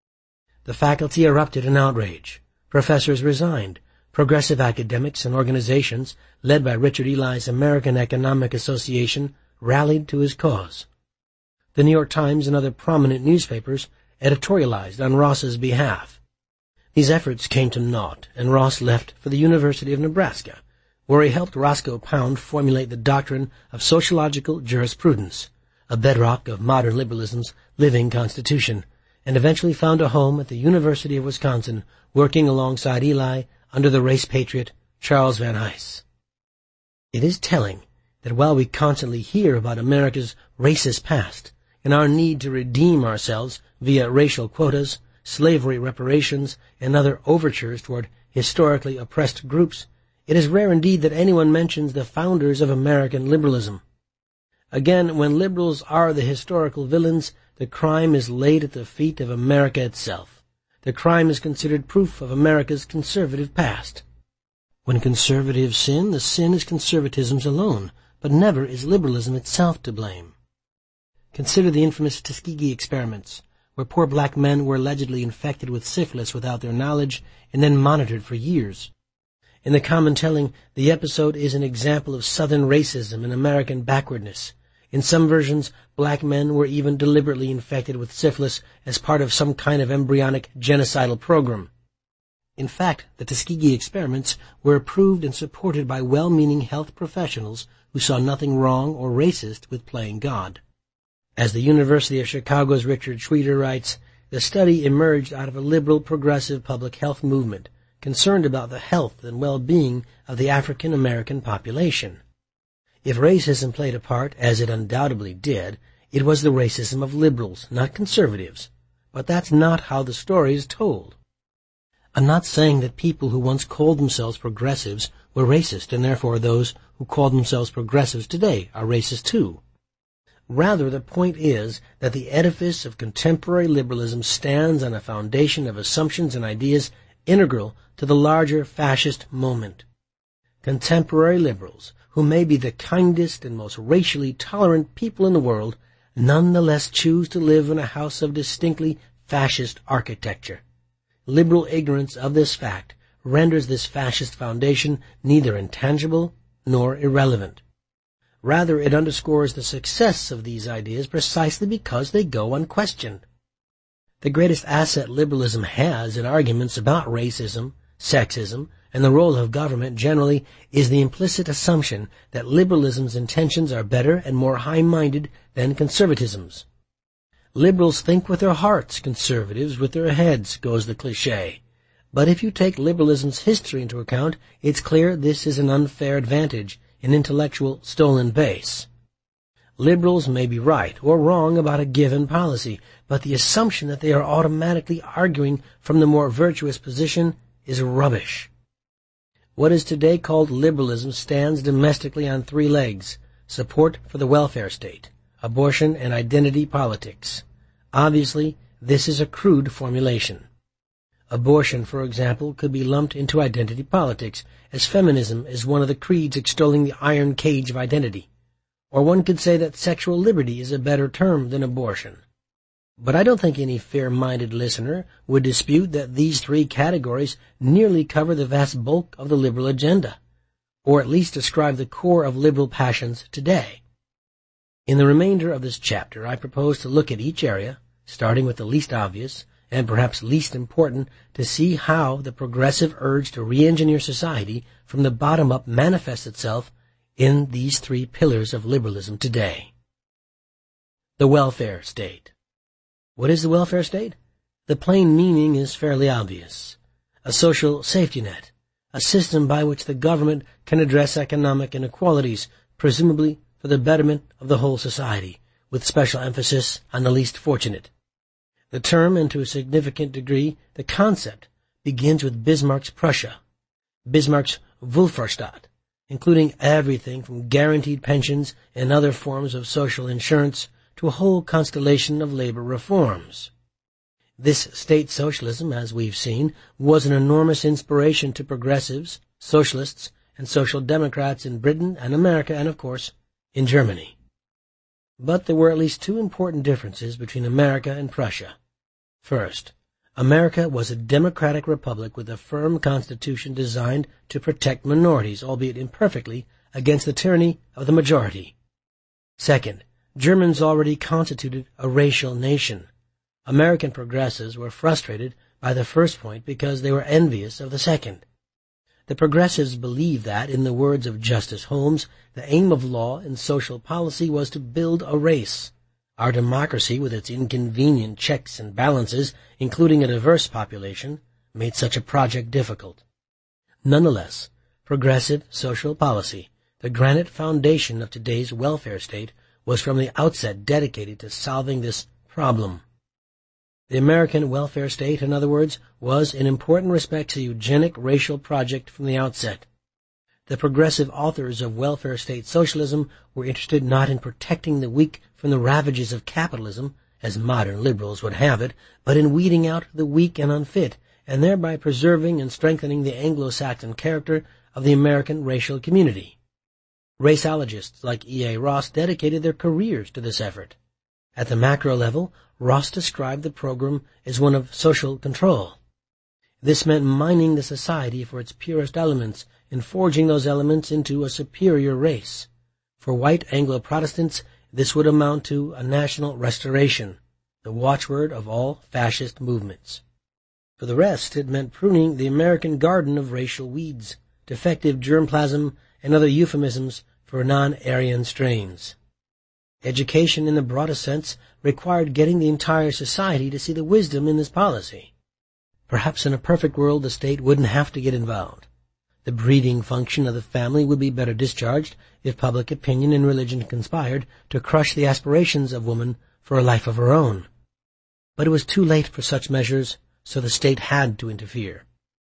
A: The faculty erupted in outrage. Professors resigned. Progressive academics and organizations, led by Richard Ely's American Economic Association, rallied to his cause. The New York Times and other prominent newspapers editorialized on Ross's behalf. These efforts came to naught, and Ross left for the University of Nebraska, where he helped Roscoe Pound formulate the doctrine of sociological jurisprudence, a bedrock of modern liberalism's living constitution, and eventually found a home at the University of Wisconsin, working alongside Ely under the race patriot Charles Van Hise. It is telling that while we constantly hear about America's racist past and our need to redeem ourselves via racial quotas, slavery reparations, and other overtures toward historically oppressed groups, it is rare indeed that anyone mentions the founders of American liberalism. Again, when liberals are the historical villains, the crime is laid at the feet of America itself. The crime is considered proof of America's conservative past. When conservatives sin, the sin is conservatism's alone, but never is liberalism itself to blame. Consider the infamous Tuskegee experiments, where poor black men were allegedly infected with syphilis without their knowledge and then monitored for years. In the common telling, the episode is an example of Southern racism and American backwardness. In some versions, black men were even deliberately infected with syphilis as part of some kind of embryonic genocidal program. In fact, the Tuskegee experiments were approved and supported by well-meaning health professionals who saw nothing wrong or racist with playing God. As the University of Chicago's Richard Schweder writes, the study emerged out of a liberal progressive public health movement concerned about the health and well-being of the African American population. If racism played a part, as it undoubtedly did, it was the racism of liberals, not conservatives. But that's not how the story is told. I'm not saying that people who once called themselves progressives were racist, and therefore those who call themselves progressives today are racist too. Rather, the point is that the edifice of contemporary liberalism stands on a foundation of assumptions and ideas integral to the larger fascist moment. Contemporary liberals, who may be the kindest and most racially tolerant people in the world, nonetheless choose to live in a house of distinctly fascist architecture. Liberal ignorance of this fact renders this fascist foundation neither intangible nor irrelevant. Rather, it underscores the success of these ideas precisely because they go unquestioned. The greatest asset liberalism has in arguments about racism, sexism, and the role of government generally is the implicit assumption that liberalism's intentions are better and more high-minded than conservatism's. Liberals think with their hearts, conservatives with their heads, goes the cliché. But if you take liberalism's history into account, it's clear this is an unfair advantage, an intellectual stolen base. Liberals may be right or wrong about a given policy, but the assumption that they are automatically arguing from the more virtuous position is rubbish. What is today called liberalism stands domestically on three legs: support for the welfare state, abortion, and identity politics. Obviously, this is a crude formulation. Abortion, for example, could be lumped into identity politics, as feminism is one of the creeds extolling the iron cage of identity. Or one could say that sexual liberty is a better term than abortion. But I don't think any fair-minded listener would dispute that these three categories nearly cover the vast bulk of the liberal agenda, or at least describe the core of liberal passions today. In the remainder of this chapter, I propose to look at each area, starting with the least obvious, and perhaps least important, to see how the progressive urge to re-engineer society from the bottom up manifests itself in these three pillars of liberalism today. The welfare state. What is the welfare state? The plain meaning is fairly obvious. A social safety net, a system by which the government can address economic inequalities, presumably for the betterment of the whole society, with special emphasis on the least fortunate. The term, and to a significant degree the concept, begins with Bismarck's Prussia, Bismarck's Wohlfahrtsstaat, including everything from guaranteed pensions and other forms of social insurance to a whole constellation of labor reforms. This state socialism, as we've seen, was an enormous inspiration to progressives, socialists, and social democrats in Britain and America and, of course, in Germany. But there were at least two important differences between America and Prussia. First, America was a democratic republic with a firm constitution designed to protect minorities, albeit imperfectly, against the tyranny of the majority. Second, Germans already constituted a racial nation. American progressives were frustrated by the first point because they were envious of the second. The progressives believed that, in the words of Justice Holmes, the aim of law and social policy was to build a race. Our democracy, with its inconvenient checks and balances, including a diverse population, made such a project difficult. Nonetheless, progressive social policy, the granite foundation of today's welfare state, was from the outset dedicated to solving this problem. The American welfare state, in other words, was in important respects a eugenic racial project from the outset. The progressive authors of welfare state socialism were interested not in protecting the weak from the ravages of capitalism, as modern liberals would have it, but in weeding out the weak and unfit, and thereby preserving and strengthening the Anglo-Saxon character of the American racial community. Raceologists like E A Ross dedicated their careers to this effort. At the macro level, Ross described the program as one of social control. This meant mining the society for its purest elements and forging those elements into a superior race. For white Anglo-Protestants, this would amount to a national restoration, the watchword of all fascist movements. For the rest, it meant pruning the American garden of racial weeds, defective germplasm, and other euphemisms for non-Aryan strains. Education, in the broadest sense, required getting the entire society to see the wisdom in this policy. Perhaps in a perfect world the state wouldn't have to get involved. The breeding function of the family would be better discharged if public opinion and religion conspired to crush the aspirations of woman for a life of her own. But it was too late for such measures, so the state had to interfere.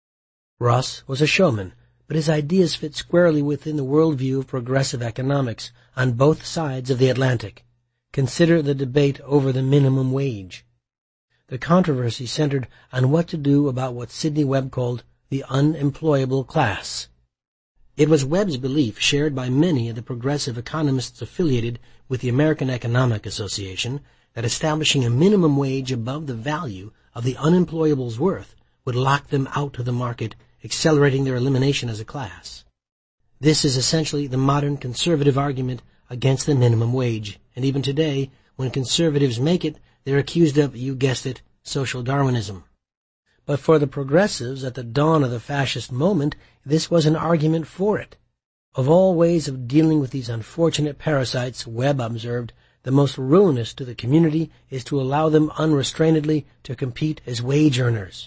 A: Ross was a showman, but his ideas fit squarely within the worldview of progressive economics on both sides of the Atlantic. Consider the debate over the minimum wage. The controversy centered on what to do about what Sidney Webb called the unemployable class. It was Webb's belief, shared by many of the progressive economists affiliated with the American Economic Association, that establishing a minimum wage above the value of the unemployable's worth would lock them out of the market accelerating their elimination as a class. This is essentially the modern conservative argument against the minimum wage, and even today, when conservatives make it, they're accused of, you guessed it, social Darwinism. But for the progressives at the dawn of the fascist moment, this was an argument for it. Of all ways of dealing with these unfortunate parasites, Webb observed, the most ruinous to the community is to allow them unrestrainedly to compete as wage earners.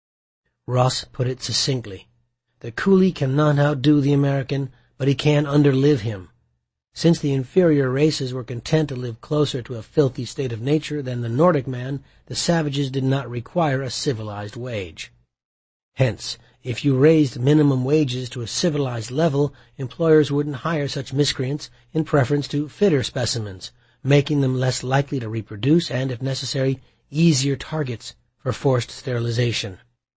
A: Ross put it succinctly. The coolie cannot outdo the American, but he can underlive him. Since the inferior races were content to live closer to a filthy state of nature than the Nordic man, the savages did not require a civilized wage. Hence, if you raised minimum wages to a civilized level, employers wouldn't hire such miscreants in preference to fitter specimens, making them less likely to reproduce and, if necessary, easier targets for forced sterilization.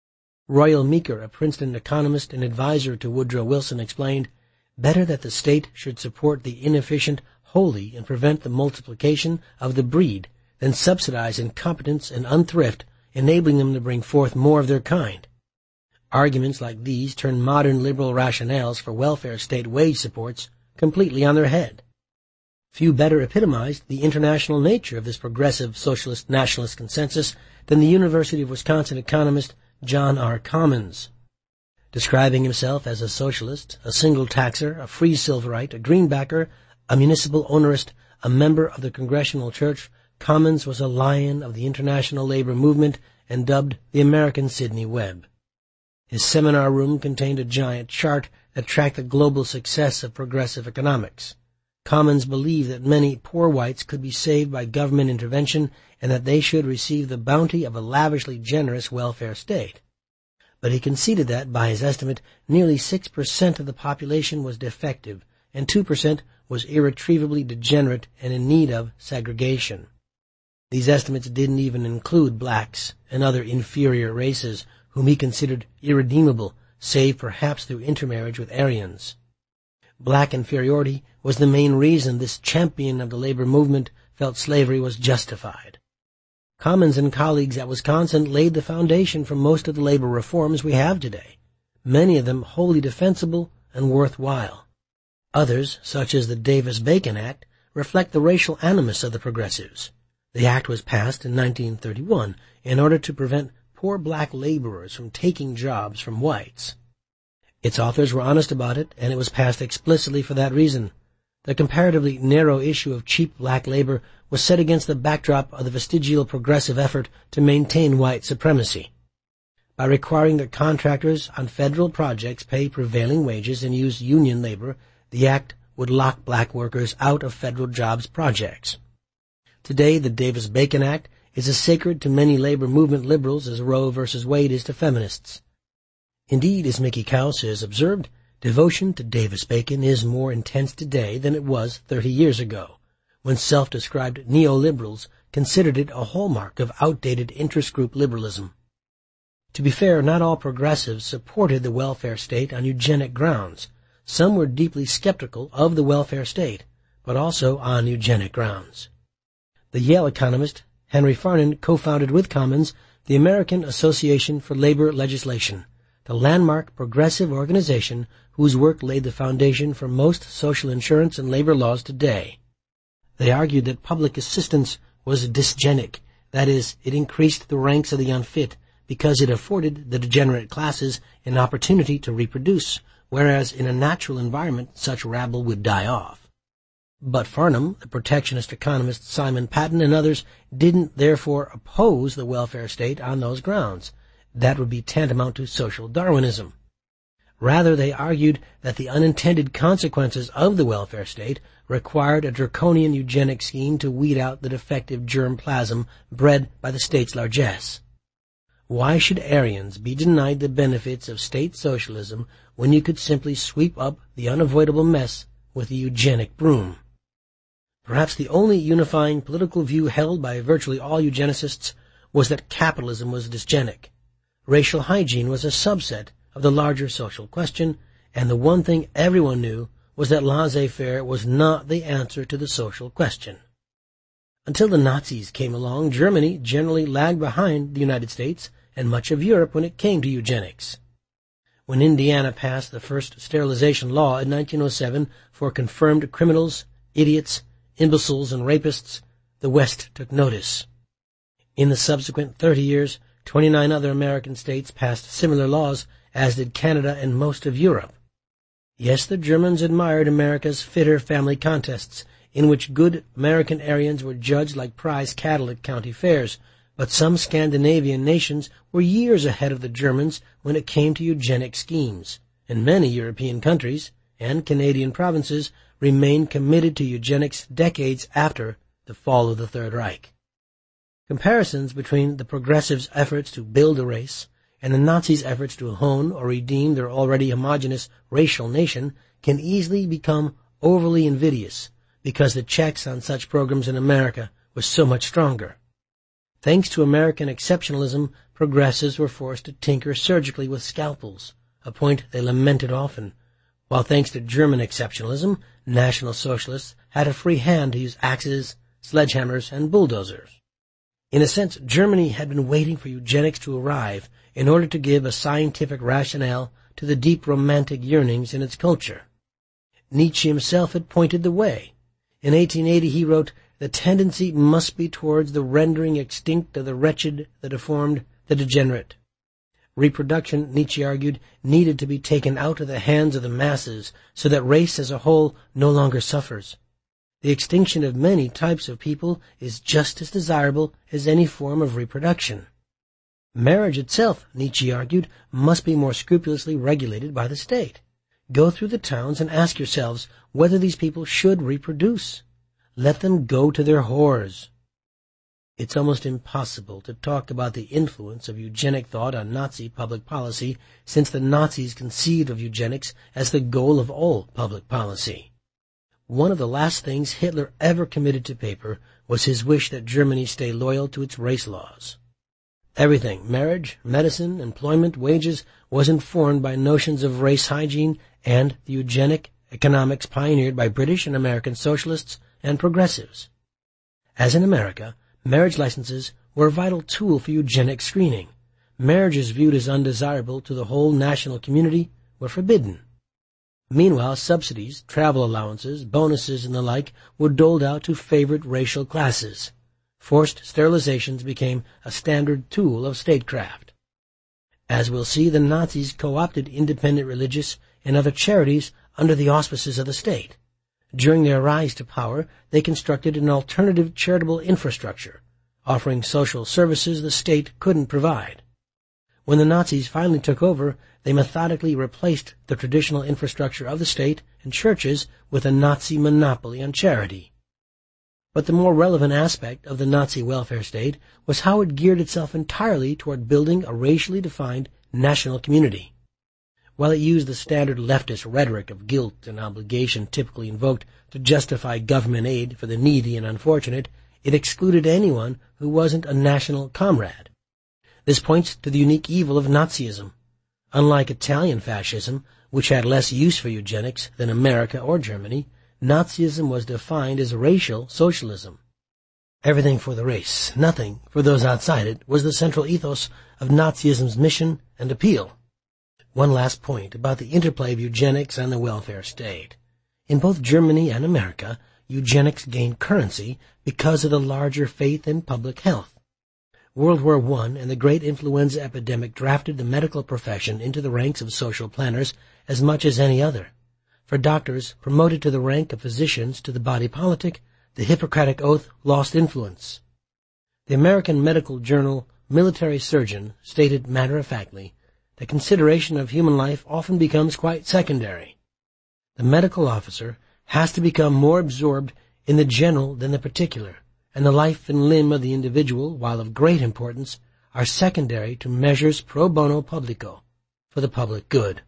A: Royal Meeker, a Princeton economist and advisor to Woodrow Wilson, explained, "Better that the state should support the inefficient wholly and prevent the multiplication of the breed than subsidize incompetence and unthrift, enabling them to bring forth more of their kind." Arguments like these turn modern liberal rationales for welfare state wage supports completely on their head. Few better epitomized the international nature of this progressive socialist nationalist consensus than the University of Wisconsin economist John R. Commons. Describing himself as a socialist, a single taxer, a free silverite, a greenbacker, a municipal ownerist, a member of the Congressional Church, Commons was a lion of the international labor movement and dubbed the American Sidney Webb. His seminar room contained a giant chart that tracked the global success of progressive economics. Commons believed that many poor whites could be saved by government intervention and that they should receive the bounty of a lavishly generous welfare state. But he conceded that, by his estimate, nearly six percent of the population was defective and two percent was irretrievably degenerate and in need of segregation. These estimates didn't even include blacks and other inferior races whom he considered irredeemable, save perhaps through intermarriage with Aryans. Black inferiority was the main reason this champion of the labor movement felt slavery was justified. Commons and colleagues at Wisconsin laid the foundation for most of the labor reforms we have today, many of them wholly defensible and worthwhile. Others, such as the Davis-Bacon Act, reflect the racial animus of the progressives. The act was passed in nineteen thirty-one in order to prevent poor black laborers from taking jobs from whites. Its authors were honest about it, and it was passed explicitly for that reason. The comparatively narrow issue of cheap black labor was set against the backdrop of the vestigial progressive effort to maintain white supremacy. By requiring that contractors on federal projects pay prevailing wages and use union labor, the act would lock black workers out of federal jobs projects. Today, the Davis-Bacon Act is as sacred to many labor movement liberals as Roe versus Wade is to feminists. Indeed, as Mickey Kaus has observed, devotion to Davis-Bacon is more intense today than it was thirty years ago, when self-described neoliberals considered it a hallmark of outdated interest group liberalism. To be fair, not all progressives supported the welfare state on eugenic grounds. Some were deeply skeptical of the welfare state, but also on eugenic grounds. The Yale economist Henry Farnan co-founded with Commons the American Association for Labor Legislation, the landmark progressive organization whose work laid the foundation for most social insurance and labor laws today. They argued that public assistance was dysgenic, that is, it increased the ranks of the unfit because it afforded the degenerate classes an opportunity to reproduce, whereas in a natural environment such rabble would die off. But Farnham, the protectionist economist Simon Patten, and others didn't therefore oppose the welfare state on those grounds. That would be tantamount to social Darwinism. Rather, they argued that the unintended consequences of the welfare state required a draconian eugenic scheme to weed out the defective germ plasm bred by the state's largesse. Why should Aryans be denied the benefits of state socialism when you could simply sweep up the unavoidable mess with the eugenic broom? Perhaps the only unifying political view held by virtually all eugenicists was that capitalism was dysgenic. Racial hygiene was a subset of the larger social question, and the one thing everyone knew was that laissez-faire was not the answer to the social question. Until the Nazis came along, Germany generally lagged behind the United States and much of Europe when it came to eugenics. when Indiana passed the first sterilization law in nineteen oh seven for confirmed criminals, idiots, imbeciles, and rapists, the West took notice. In the subsequent thirty years, twenty-nine other American states passed similar laws, as did Canada and most of Europe. Yes, the Germans admired America's fitter family contests, in which good American Aryans were judged like prize cattle at county fairs, but some Scandinavian nations were years ahead of the Germans when it came to eugenic schemes, and many European countries and Canadian provinces remained committed to eugenics decades after the fall of the Third Reich. Comparisons between the progressives' efforts to build a race and the Nazis' efforts to hone or redeem their already homogeneous racial nation can easily become overly invidious because the checks on such programs in America were so much stronger. Thanks to American exceptionalism, progressives were forced to tinker surgically with scalpels, a point they lamented often, while thanks to German exceptionalism, National Socialists had a free hand to use axes, sledgehammers, and bulldozers. In a sense, Germany had been waiting for eugenics to arrive in order to give a scientific rationale to the deep romantic yearnings in its culture. Nietzsche himself had pointed the way. In eighteen eighty he wrote, "The tendency must be towards the rendering extinct of the wretched, the deformed, the degenerate." Reproduction, Nietzsche argued, needed to be taken out of the hands of the masses so that race as a whole no longer suffers. The extinction of many types of people is just as desirable as any form of reproduction. Marriage itself, Nietzsche argued, must be more scrupulously regulated by the state. Go through the towns and ask yourselves whether these people should reproduce. Let them go to their whores. It's almost impossible to talk about the influence of eugenic thought on Nazi public policy, since the Nazis conceived of eugenics as the goal of all public policy. One of the last things Hitler ever committed to paper was his wish that Germany stay loyal to its race laws. Everything, marriage, medicine, employment, wages, was informed by notions of race hygiene and the eugenic economics pioneered by British and American socialists and progressives. As in America, marriage licenses were a vital tool for eugenic screening. Marriages viewed as undesirable to the whole national community were forbidden. Meanwhile, subsidies, travel allowances, bonuses, and the like were doled out to favored racial classes. Forced sterilizations became a standard tool of statecraft. As we'll see, the Nazis co-opted independent religious and other charities under the auspices of the state. During their rise to power, they constructed an alternative charitable infrastructure, offering social services the state couldn't provide. When the Nazis finally took over, they methodically replaced the traditional infrastructure of the state and churches with a Nazi monopoly on charity. But the more relevant aspect of the Nazi welfare state was how it geared itself entirely toward building a racially defined national community. While it used the standard leftist rhetoric of guilt and obligation typically invoked to justify government aid for the needy and unfortunate, it excluded anyone who wasn't a national comrade. This points to the unique evil of Nazism. Unlike Italian fascism, which had less use for eugenics than America or Germany, Nazism was defined as racial socialism. Everything for the race, nothing for those outside it, was the central ethos of Nazism's mission and appeal. One last point about the interplay of eugenics and the welfare state. In both Germany and America, eugenics gained currency because of the larger faith in public health. World War One and the great influenza epidemic drafted the medical profession into the ranks of social planners as much as any other. For doctors promoted to the rank of physicians to the body politic, the Hippocratic Oath lost influence. The American medical journal Military Surgeon stated matter-of-factly that consideration of human life often becomes quite secondary. The medical officer has to become more absorbed in the general than the particular, and the life and limb of the individual, while of great importance, are secondary to measures pro bono publico, for the public good.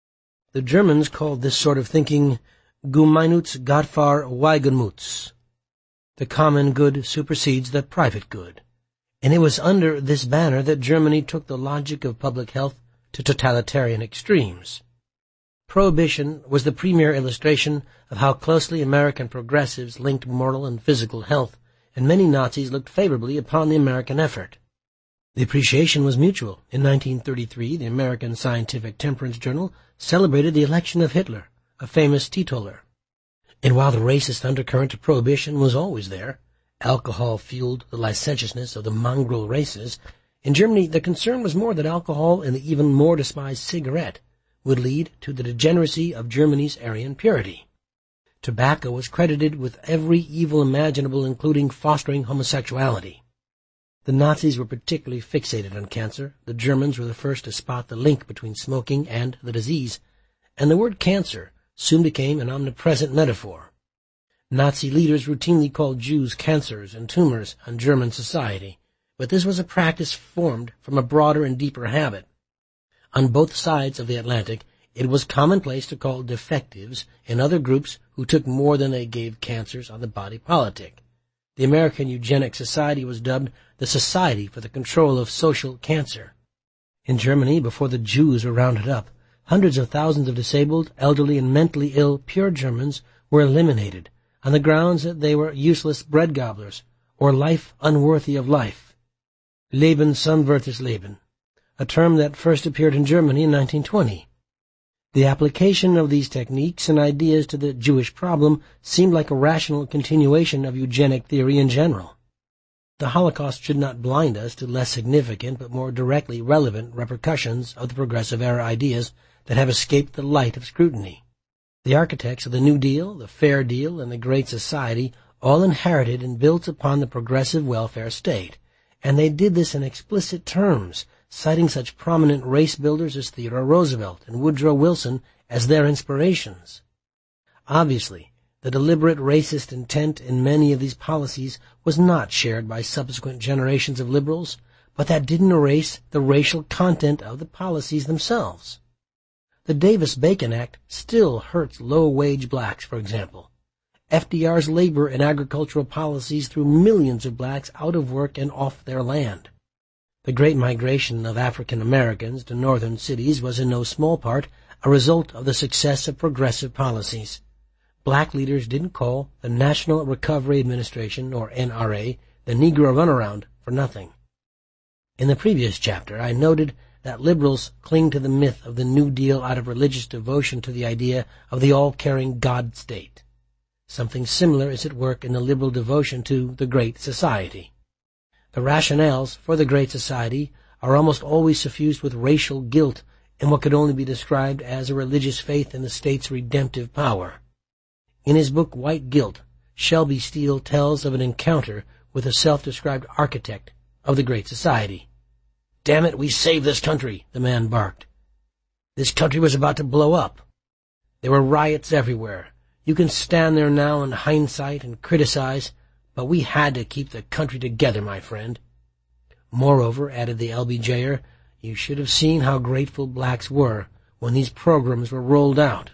A: The Germans called this sort of thinking Gemeinnütz geht vor Eigennutzen. The common good supersedes the private good. And it was under this banner that Germany took the logic of public health to totalitarian extremes. Prohibition was the premier illustration of how closely American progressives linked moral and physical health, and many Nazis looked favorably upon the American effort. The appreciation was mutual. In nineteen thirty-three, the American Scientific Temperance Journal celebrated the election of Hitler, a famous teetotaler. And while the racist undercurrent of prohibition was always there, alcohol fueled the licentiousness of the mongrel races, in Germany the concern was more that alcohol and the even more despised cigarette would lead to the degeneracy of Germany's Aryan purity. Tobacco was credited with every evil imaginable, including fostering homosexuality. The Nazis were particularly fixated on cancer. The Germans were the first to spot the link between smoking and the disease, and the word cancer soon became an omnipresent metaphor. Nazi leaders routinely called Jews cancers and tumors on German society, but this was a practice formed from a broader and deeper habit. On both sides of the Atlantic, it was commonplace to call defectives and other groups who took more than they gave cancers on the body politic. The American Eugenic Society was dubbed the Society for the Control of Social Cancer. In Germany, before the Jews were rounded up, hundreds of thousands of disabled, elderly, and mentally ill pure Germans were eliminated on the grounds that they were useless bread gobblers or life unworthy of life. Leben unworthiges Leben, a term that first appeared in Germany in nineteen twenty. The application of these techniques and ideas to the Jewish problem seemed like a rational continuation of eugenic theory in general. The Holocaust should not blind us to less significant but more directly relevant repercussions of the progressive era ideas that have escaped the light of scrutiny. The architects of the New Deal, the Fair Deal, and the Great Society all inherited and built upon the progressive welfare state, and they did this in explicit terms, citing such prominent race builders as Theodore Roosevelt and Woodrow Wilson as their inspirations. Obviously, the deliberate racist intent in many of these policies was not shared by subsequent generations of liberals, but that didn't erase the racial content of the policies themselves. The Davis-Bacon Act still hurts low-wage blacks, for example. F D R's labor and agricultural policies threw millions of blacks out of work and off their land. The great migration of African Americans to northern cities was in no small part a result of the success of progressive policies. Black leaders didn't call the National Recovery Administration, or N R A, the Negro runaround for nothing. In the previous chapter, I noted that liberals cling to the myth of the New Deal out of religious devotion to the idea of the all-caring God state. Something similar is at work in the liberal devotion to the Great Society. The rationales for the Great Society are almost always suffused with racial guilt and what could only be described as a religious faith in the state's redemptive power. In his book White Guilt, Shelby Steele tells of an encounter with a self-described architect of the Great Society. "Damn it, we saved this country," the man barked. "This country was about to blow up. There were riots everywhere. You can stand there now in hindsight and criticize, but we had to keep the country together, my friend." Moreover, added the L B J er, you should have seen how grateful blacks were when these programs were rolled out.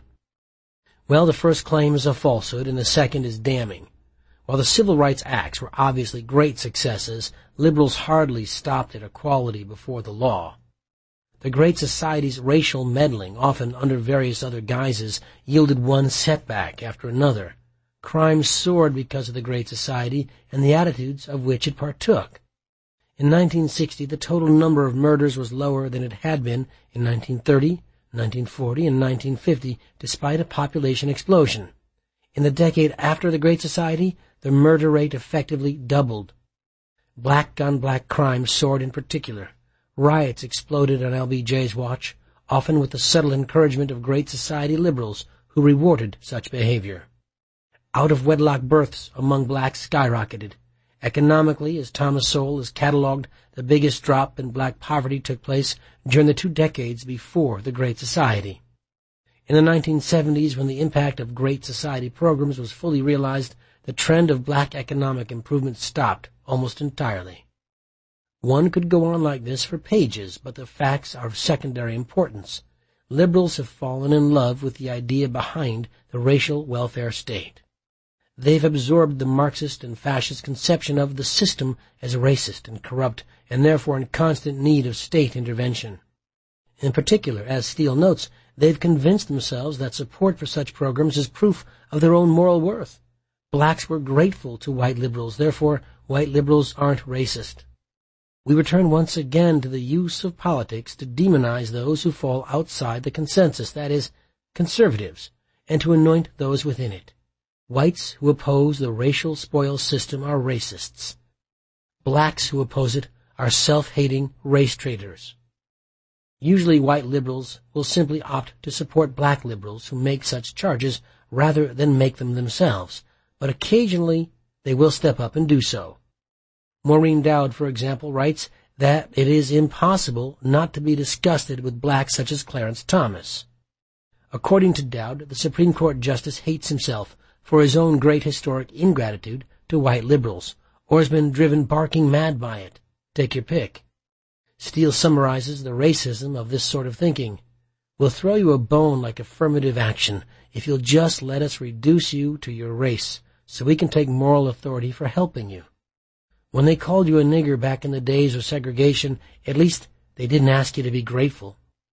A: Well, the first claim is a falsehood, and the second is damning. While the Civil Rights Acts were obviously great successes, liberals hardly stopped at equality before the law. The Great Society's racial meddling, often under various other guises, yielded one setback after another. Crime soared because of the Great Society and the attitudes of which it partook. In nineteen sixty, the total number of murders was lower than it had been in nineteen thirty, nineteen forty, and nineteen fifty, despite a population explosion. In the decade after the Great Society, the murder rate effectively doubled. Black-on-black crime soared in particular. Riots exploded on L B J's watch, often with the subtle encouragement of Great Society liberals who rewarded such behavior. Out-of-wedlock births among blacks skyrocketed. Economically, as Thomas Sowell has catalogued, the biggest drop in black poverty took place during the two decades before the Great Society. In the nineteen seventies, when the impact of Great Society programs was fully realized, the trend of black economic improvement stopped almost entirely. One could go on like this for pages, but the facts are of secondary importance. Liberals have fallen in love with the idea behind the racial welfare state. They've absorbed the Marxist and fascist conception of the system as racist and corrupt, and therefore in constant need of state intervention. In particular, as Steele notes, they've convinced themselves that support for such programs is proof of their own moral worth. Blacks were grateful to white liberals, therefore white liberals aren't racist. We return once again to the use of politics to demonize those who fall outside the consensus, that is, conservatives, and to anoint those within it. Whites who oppose the racial spoils system are racists. Blacks who oppose it are self-hating race traitors. Usually white liberals will simply opt to support black liberals who make such charges rather than make them themselves, but occasionally they will step up and do so. Maureen Dowd, for example, writes that it is impossible not to be disgusted with blacks such as Clarence Thomas. According to Dowd, the Supreme Court justice hates himself for his own great historic ingratitude to white liberals, or has been driven barking mad by it. Take your pick. Steele summarizes the racism of this sort of thinking. We'll throw you a bone like affirmative action if you'll just let us reduce you to your race so we can take moral authority for helping you. When they called you a nigger back in the days of segregation, at least they didn't ask you to be grateful.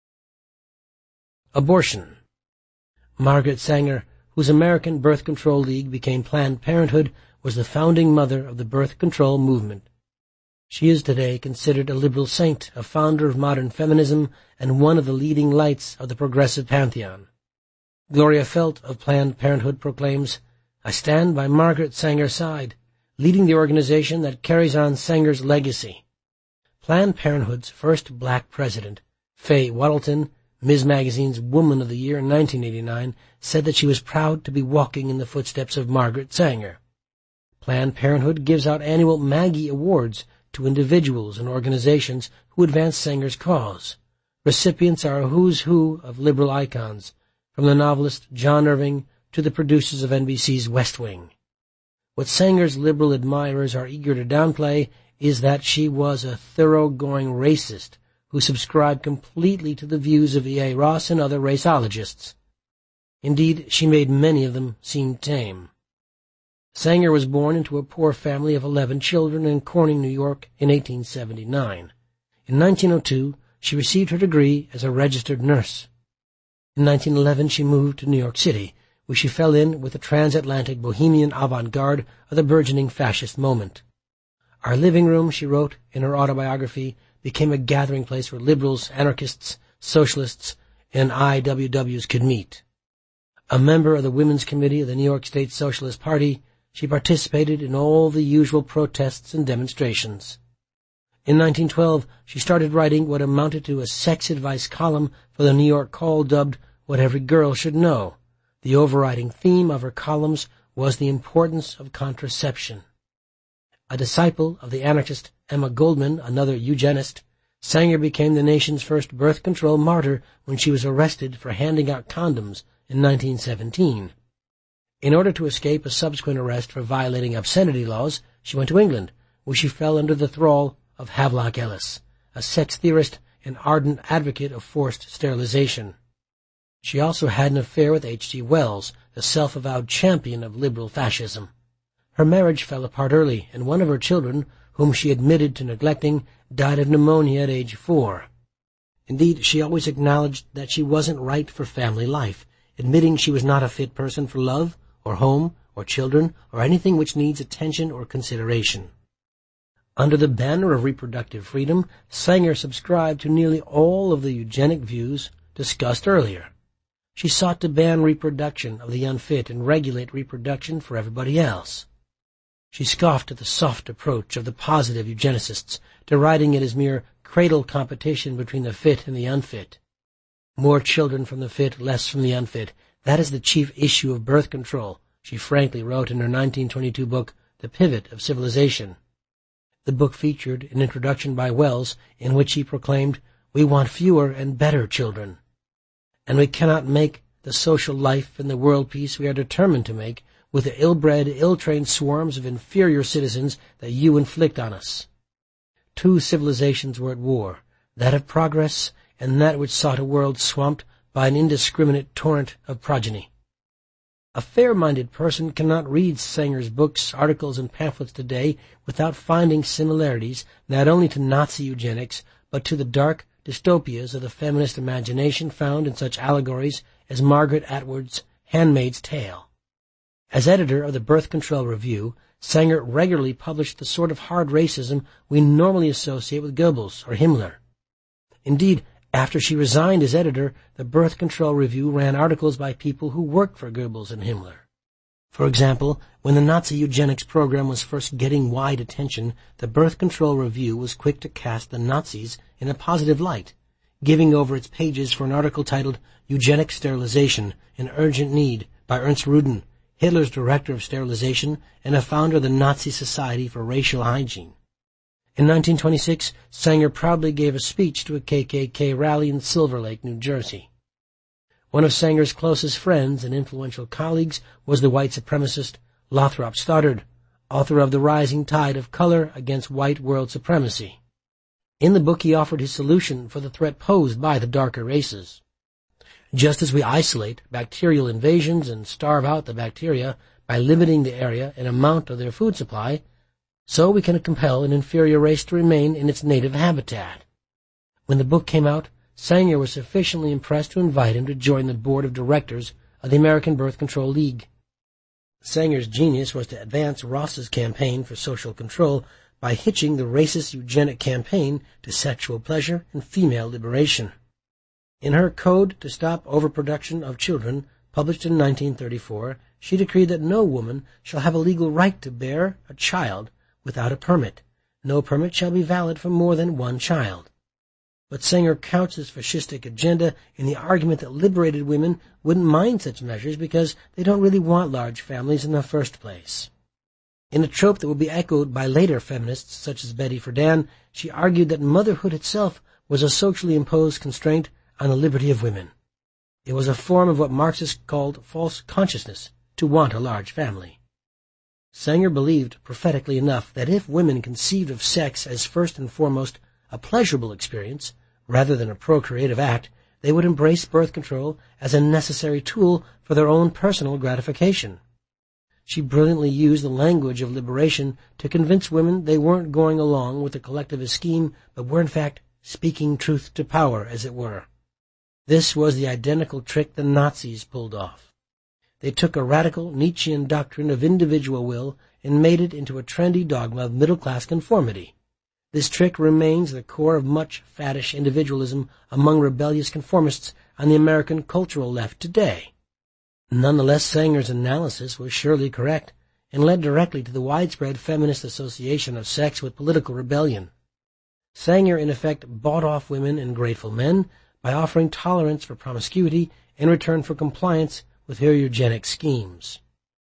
A: Abortion. Margaret Sanger, whose American Birth Control League became Planned Parenthood, was the founding mother of the birth control movement. She is today considered a liberal saint, a founder of modern feminism, and one of the leading lights of the progressive pantheon. Gloria Felt of Planned Parenthood proclaims, "I stand by Margaret Sanger's side, leading the organization that carries on Sanger's legacy." Planned Parenthood's first black president, Faye Wattleton, Miz Magazine's Woman of the Year in nineteen eighty-nine, said that she was proud to be walking in the footsteps of Margaret Sanger. Planned Parenthood gives out annual Maggie Awards to individuals and organizations who advance Sanger's cause. Recipients are a who's who of liberal icons, from the novelist John Irving to the producers of N B C's West Wing. What Sanger's liberal admirers are eager to downplay is that she was a thoroughgoing racist who subscribed completely to the views of E A. Ross and other raceologists. Indeed, she made many of them seem tame. Sanger was born into a poor family of eleven children in Corning, New York, in eighteen seventy-nine. In nineteen oh two, she received her degree as a registered nurse. In nineteen eleven, she moved to New York City, where she fell in with the transatlantic bohemian avant-garde of the burgeoning fascist moment. Our living room, she wrote in her autobiography, became a gathering place where liberals, anarchists, socialists, and I W Ws could meet. A member of the Women's Committee of the New York State Socialist Party, she participated in all the usual protests and demonstrations. In nineteen twelve, she started writing what amounted to a sex advice column for the New York Call dubbed What Every Girl Should Know. The overriding theme of her columns was the importance of contraception. A disciple of the anarchist Emma Goldman, another eugenist, Sanger became the nation's first birth control martyr when she was arrested for handing out condoms in nineteen seventeen. In order to escape a subsequent arrest for violating obscenity laws, she went to England, where she fell under the thrall of Havelock Ellis, a sex theorist and ardent advocate of forced sterilization. She also had an affair with H G Wells, the self-avowed champion of liberal fascism. Her marriage fell apart early, and one of her children, whom she admitted to neglecting, died of pneumonia at age four. Indeed, she always acknowledged that she wasn't right for family life, admitting she was not a fit person for love, or home, or children, or anything which needs attention or consideration. Under the banner of reproductive freedom, Sanger subscribed to nearly all of the eugenic views discussed earlier. She sought to ban reproduction of the unfit and regulate reproduction for everybody else. She scoffed at the soft approach of the positive eugenicists, deriding it as mere cradle competition between the fit and the unfit. More children from the fit, less from the unfit. That is the chief issue of birth control, she frankly wrote in her nineteen twenty-two book, The Pivot of Civilization. The book featured an introduction by Wells in which he proclaimed, "We want fewer and better children. And we cannot make the social life and the world peace we are determined to make with the ill-bred, ill-trained swarms of inferior citizens that you inflict on us." Two civilizations were at war, that of progress and that which sought a world swamped by an indiscriminate torrent of progeny. A fair-minded person cannot read Sanger's books, articles, and pamphlets today without finding similarities not only to Nazi eugenics, but to the dark dystopias of the feminist imagination found in such allegories as Margaret Atwood's Handmaid's Tale. As editor of the Birth Control Review, Sanger regularly published the sort of hard racism we normally associate with Goebbels or Himmler. Indeed, after she resigned as editor, the Birth Control Review ran articles by people who worked for Goebbels and Himmler. For example, when the Nazi eugenics program was first getting wide attention, the Birth Control Review was quick to cast the Nazis in a positive light, giving over its pages for an article titled Eugenic Sterilization, an Urgent Need by Ernst Rudin, Hitler's director of sterilization and a founder of the Nazi Society for Racial Hygiene. In nineteen twenty-six, Sanger proudly gave a speech to a K K K rally in Silver Lake, New Jersey. One of Sanger's closest friends and influential colleagues was the white supremacist Lothrop Stoddard, author of The Rising Tide of Color Against White World Supremacy. In the book, he offered his solution for the threat posed by the darker races. Just as we isolate bacterial invasions and starve out the bacteria by limiting the area and amount of their food supply, so we can compel an inferior race to remain in its native habitat. When the book came out, Sanger was sufficiently impressed to invite him to join the board of directors of the American Birth Control League. Sanger's genius was to advance Ross's campaign for social control by hitching the racist eugenic campaign to sexual pleasure and female liberation. In her Code to Stop Overproduction of Children, published in nineteen thirty-four, she decreed that no woman shall have a legal right to bear a child without a permit. No permit shall be valid for more than one child. But Sanger couched this fascistic agenda in the argument that liberated women wouldn't mind such measures because they don't really want large families in the first place. In a trope that would be echoed by later feminists such as Betty Friedan, she argued that motherhood itself was a socially imposed constraint on the liberty of women. It was a form of what Marxists called false consciousness, to want a large family. Sanger believed, prophetically enough, that if women conceived of sex as first and foremost a pleasurable experience, rather than a procreative act, they would embrace birth control as a necessary tool for their own personal gratification. She brilliantly used the language of liberation to convince women they weren't going along with the collectivist scheme, but were in fact speaking truth to power, as it were. This was the identical trick the Nazis pulled off. They took a radical Nietzschean doctrine of individual will and made it into a trendy dogma of middle-class conformity. This trick remains the core of much faddish individualism among rebellious conformists on the American cultural left today. Nonetheless, Sanger's analysis was surely correct and led directly to the widespread feminist association of sex with political rebellion. Sanger, in effect, bought off women and grateful men by offering tolerance for promiscuity in return for compliance with her eugenic schemes.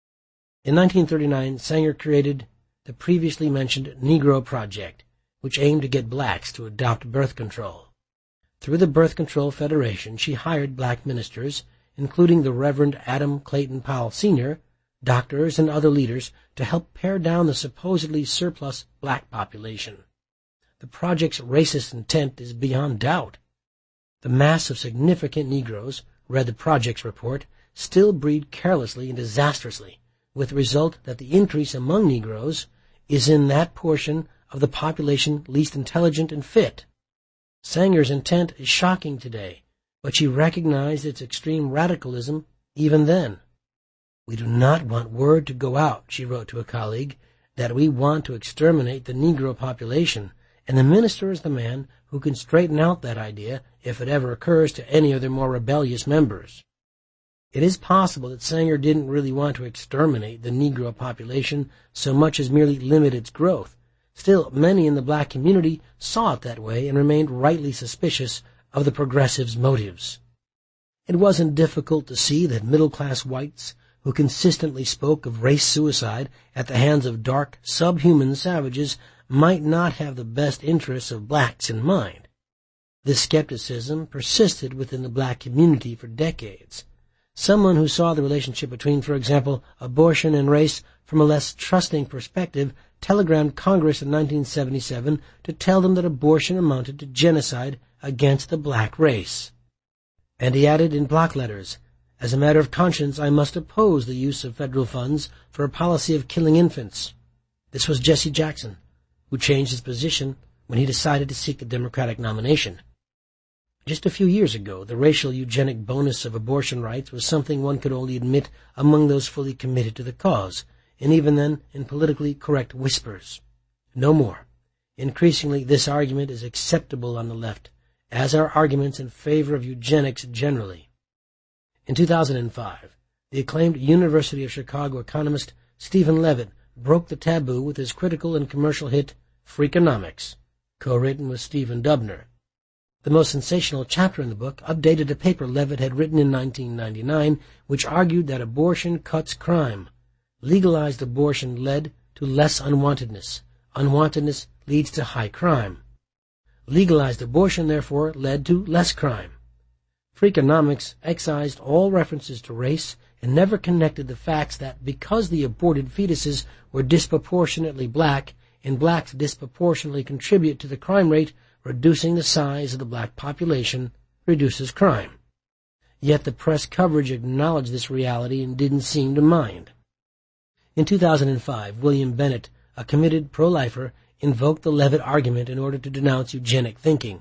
A: In nineteen thirty-nine, Sanger created the previously mentioned Negro Project, which aimed to get blacks to adopt birth control. Through the Birth Control Federation, she hired black ministers, including the Reverend Adam Clayton Powell Senior, doctors, and other leaders, to help pare down the supposedly surplus black population. The project's racist intent is beyond doubt. The mass of significant Negroes, read the project's report, still breed carelessly and disastrously, with the result that the increase among Negroes is in that portion of the population least intelligent and fit. Sanger's intent is shocking today, but she recognized its extreme radicalism even then. "We do not want word to go out," she wrote to a colleague, "that we want to exterminate the Negro population, and the minister is the man who can straighten out that idea if it ever occurs to any of their more rebellious members." It is possible that Sanger didn't really want to exterminate the Negro population so much as merely limit its growth. Still, many in the black community saw it that way and remained rightly suspicious of the progressives' motives. It wasn't difficult to see that middle-class whites, who consistently spoke of race suicide at the hands of dark, subhuman savages, might not have the best interests of blacks in mind. This skepticism persisted within the black community for decades. Someone who saw the relationship between, for example, abortion and race from a less trusting perspective telegrammed Congress in nineteen seventy-seven to tell them that abortion amounted to genocide against the black race. And he added in block letters, "As a matter of conscience, I must oppose the use of federal funds for a policy of killing infants." This was Jesse Jackson, who changed his position when he decided to seek the Democratic nomination. Just a few years ago, the racial eugenic bonus of abortion rights was something one could only admit among those fully committed to the cause. and even then in politically correct whispers. No more. Increasingly, this argument is acceptable on the left, as are arguments in favor of eugenics generally. In two thousand five, the acclaimed University of Chicago economist Stephen Levitt broke the taboo with his critical and commercial hit Freakonomics, co-written with Stephen Dubner. The most sensational chapter in the book updated a paper Levitt had written in nineteen ninety-nine, which argued that abortion cuts crime. Legalized abortion led to less unwantedness. Unwantedness leads to high crime. Legalized abortion, therefore, led to less crime. Freakonomics excised all references to race and never connected the facts that because the aborted fetuses were disproportionately black, and blacks disproportionately contribute to the crime rate, reducing the size of the black population reduces crime. Yet the press coverage acknowledged this reality and didn't seem to mind. In two thousand five, William Bennett, a committed pro-lifer, invoked the Levitt argument in order to denounce eugenic thinking.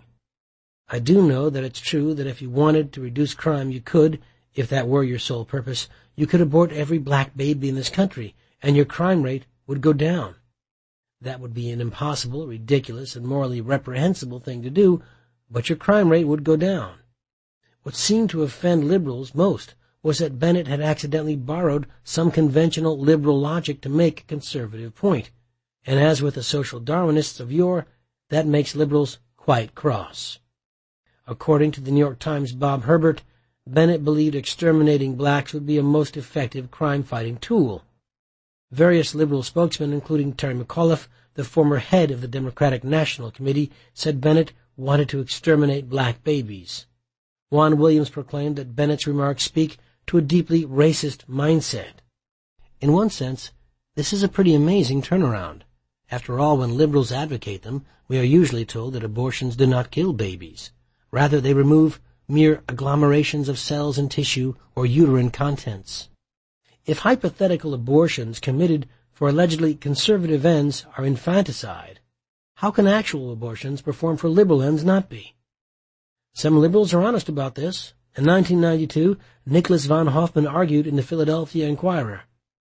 A: I do know that it's true that if you wanted to reduce crime, you could, if that were your sole purpose, you could abort every black baby in this country, and your crime rate would go down. That would be an impossible, ridiculous, and morally reprehensible thing to do, but your crime rate would go down. What seemed to offend liberals most was that Bennett had accidentally borrowed some conventional liberal logic to make a conservative point, and as with the social Darwinists of yore, that makes liberals quite cross. According to the New York Times' Bob Herbert, Bennett believed exterminating blacks would be a most effective crime-fighting tool. Various liberal spokesmen, including Terry McAuliffe, the former head of the Democratic National Committee, said Bennett wanted to exterminate black babies. Juan Williams proclaimed that Bennett's remarks speak to a deeply racist mindset. In one sense, this is a pretty amazing turnaround. After all, when liberals advocate them, we are usually told that abortions do not kill babies. Rather, they remove mere agglomerations of cells and tissue or uterine contents. If hypothetical abortions committed for allegedly conservative ends are infanticide, how can actual abortions performed for liberal ends not be? Some liberals are honest about this. In nineteen ninety-two, Nicholas von Hoffman argued in the Philadelphia Inquirer,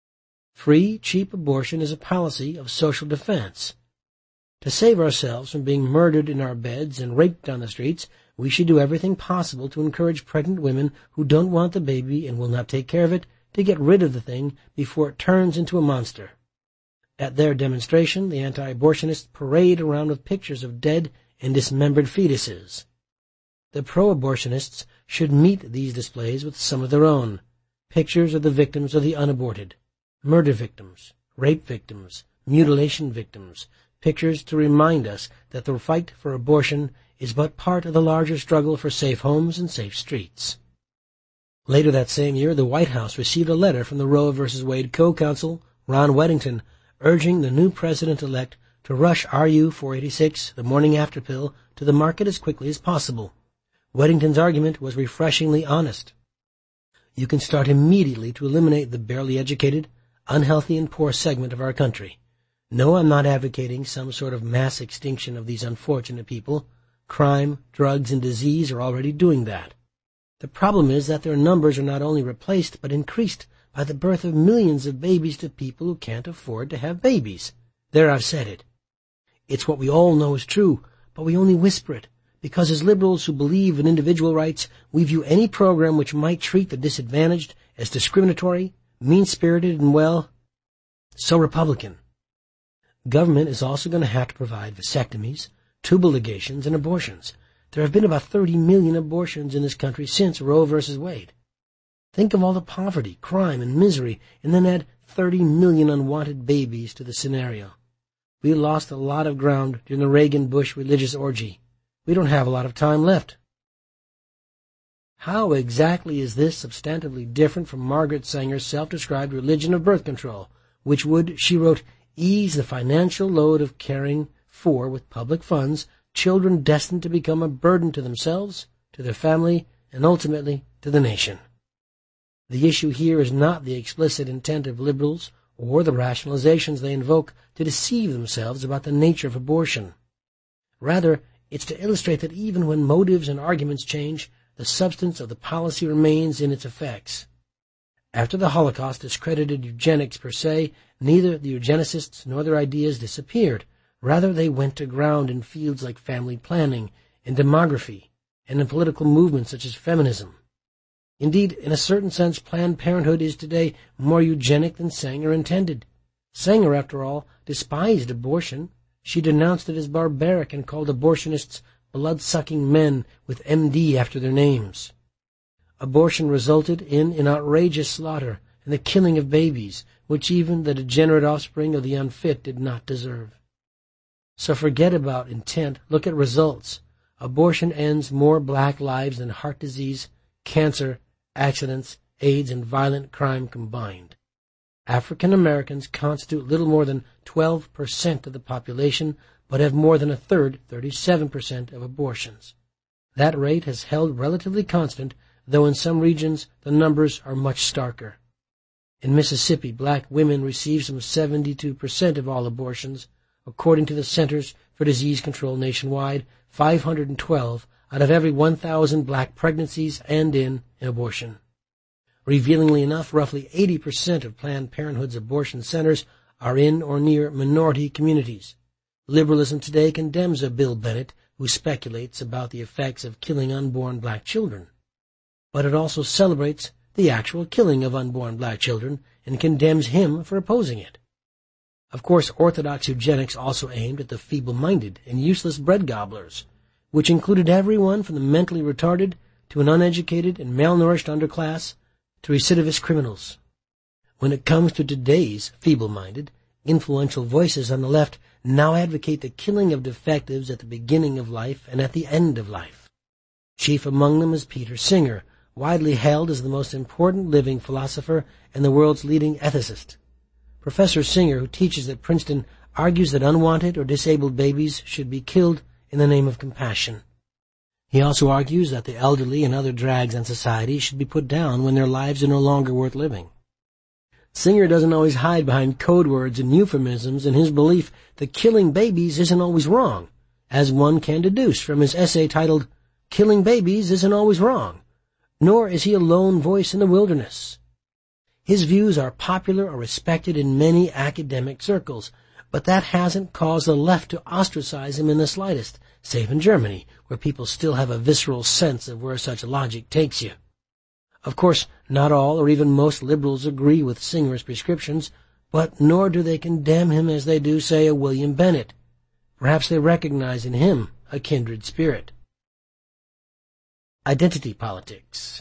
A: "Free, cheap abortion is a policy of social defense. To save ourselves from being murdered in our beds and raped on the streets, we should do everything possible to encourage pregnant women who don't want the baby and will not take care of it to get rid of the thing before it turns into a monster." At their demonstration, the anti-abortionists parade around with pictures of dead and dismembered fetuses. The pro-abortionists should meet these displays with some of their own, pictures of the victims of the unaborted, murder victims, rape victims, mutilation victims, pictures to remind us that the fight for abortion is but part of the larger struggle for safe homes and safe streets. Later that same year, the White House received a letter from the Roe v. Wade co-counsel, Ron Weddington, urging the new president-elect to rush R U four eighty-six, the morning-after pill, to the market as quickly as possible. Weddington's argument was refreshingly honest. You can start immediately to eliminate the barely educated, unhealthy, and poor segment of our country. No, I'm not advocating some sort of mass extinction of these unfortunate people. Crime, drugs, and disease are already doing that. The problem is that their numbers are not only replaced but increased by the birth of millions of babies to people who can't afford to have babies. There, I've said it. It's what we all know is true, but we only whisper it, because as liberals who believe in individual rights, we view any program which might treat the disadvantaged as discriminatory, mean-spirited, and, well, so Republican. Government is also going to have to provide vasectomies, tubal ligations, and abortions. There have been about thirty million abortions in this country since Roe v. Wade. Think of all the poverty, crime, and misery, and then add thirty million unwanted babies to the scenario. We lost a lot of ground during the Reagan-Bush religious orgy. We don't have a lot of time left. How exactly is this substantively different from Margaret Sanger's self-described religion of birth control, which would, she wrote, ease the financial load of caring for, with public funds, children destined to become a burden to themselves, to their family, and ultimately to the nation? The issue here is not the explicit intent of liberals or the rationalizations they invoke to deceive themselves about the nature of abortion. Rather, it's to illustrate that even when motives and arguments change, the substance of the policy remains in its effects. After the Holocaust discredited eugenics per se, neither the eugenicists nor their ideas disappeared. Rather, they went to ground in fields like family planning, in demography, and in political movements such as feminism. Indeed, in a certain sense, Planned Parenthood is today more eugenic than Sanger intended. Sanger, after all, despised abortion. She denounced it as barbaric and called abortionists blood-sucking men with M D after their names. Abortion resulted in an outrageous slaughter and the killing of babies, which even the degenerate offspring of the unfit did not deserve. So forget about intent, look at results. Abortion ends more black lives than heart disease, cancer, accidents, AIDS, and violent crime combined. African Americans constitute little more than twelve percent of the population, but have more than a third, thirty-seven percent, of abortions. That rate has held relatively constant, though in some regions the numbers are much starker. In Mississippi, black women receive some seventy-two percent of all abortions. According to the Centers for Disease Control nationwide, five hundred twelve out of every one thousand black pregnancies end in an abortion. Revealingly enough, roughly eighty percent of Planned Parenthood's abortion centers are in or near minority communities. Liberalism today condemns a Bill Bennett who speculates about the effects of killing unborn black children. But it also celebrates the actual killing of unborn black children and condemns him for opposing it. Of course, orthodox eugenics also aimed at the feeble-minded and useless bread gobblers, which included everyone from the mentally retarded to an uneducated and malnourished underclass to recidivist criminals. When it comes to today's feeble-minded, influential voices on the left now advocate the killing of defectives at the beginning of life and at the end of life. Chief among them is Peter Singer, widely hailed as the most important living philosopher and the world's leading ethicist. Professor Singer, who teaches at Princeton, argues that unwanted or disabled babies should be killed in the name of compassion. He also argues that the elderly and other drags on society should be put down when their lives are no longer worth living. Singer doesn't always hide behind code words and euphemisms in his belief that killing babies isn't always wrong, as one can deduce from his essay titled, "Killing Babies Isn't Always Wrong," nor is he a lone voice in the wilderness. His views are popular or respected in many academic circles, but that hasn't caused the left to ostracize him in the slightest, save in Germany, where people still have a visceral sense of where such logic takes you. Of course, not all or even most liberals agree with Singer's prescriptions, but nor do they condemn him as they do, say, a William Bennett. Perhaps they recognize in him a kindred spirit. Identity politics.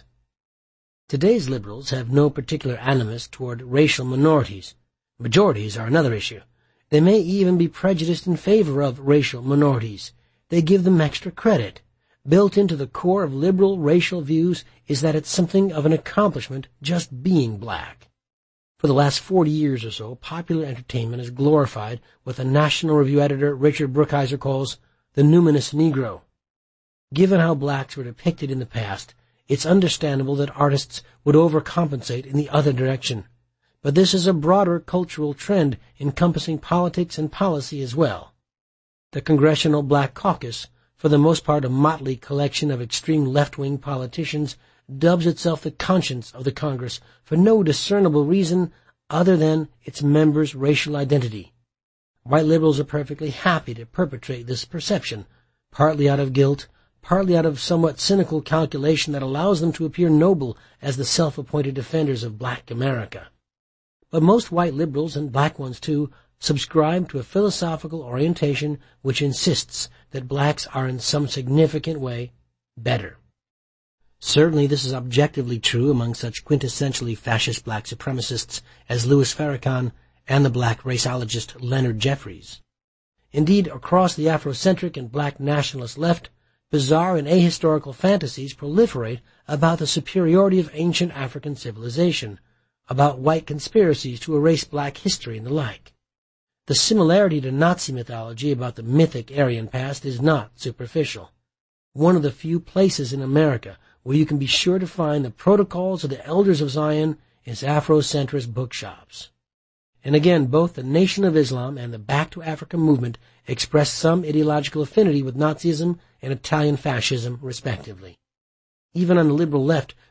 A: Today's liberals have no particular animus toward racial minorities. Majorities are another issue. They may even be prejudiced in favor of racial minorities. They give them extra credit. Built into the core of liberal racial views is that it's something of an accomplishment just being black. For the last forty years or so, popular entertainment has glorified what the National Review editor Richard Brookhiser calls the numinous Negro. Given how blacks were depicted in the past, it's understandable that artists would overcompensate in the other direction. But this is a broader cultural trend encompassing politics and policy as well. The Congressional Black Caucus, for the most part a motley collection of extreme left-wing politicians, dubs itself the conscience of the Congress for no discernible reason other than its members' racial identity. White liberals are perfectly happy to perpetrate this perception, partly out of guilt, partly out of somewhat cynical calculation that allows them to appear noble as the self-appointed defenders of black America. But most white liberals, and black ones too, subscribe to a philosophical orientation which insists that blacks are in some significant way better. Certainly this is objectively true among such quintessentially fascist black supremacists as Louis Farrakhan and the black raceologist Leonard Jeffries. Indeed, across the Afrocentric and black nationalist left, bizarre and ahistorical fantasies proliferate about the superiority of ancient African civilization, about white conspiracies to erase black history and the like. The similarity to Nazi mythology about the mythic Aryan past is not superficial. One of the few places in America where you can be sure to find the protocols of the Elders of Zion is Afrocentrist bookshops. And again, both the Nation of Islam and the Back to Africa movement express some ideological affinity with Nazism and Italian fascism, respectively. Even on the liberal left,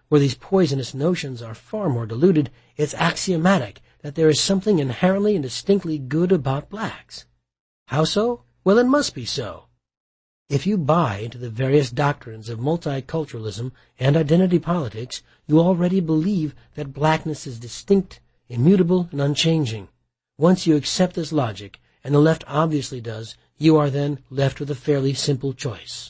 A: where these poisonous notions are far more diluted, it's axiomatic that there is something inherently and distinctly good about blacks. How so? Well, it must be so. If you buy into the various doctrines of multiculturalism and identity politics, you already believe that blackness is distinct, immutable, and unchanging. Once you accept this logic, and the left obviously does, you are then left with a fairly simple choice.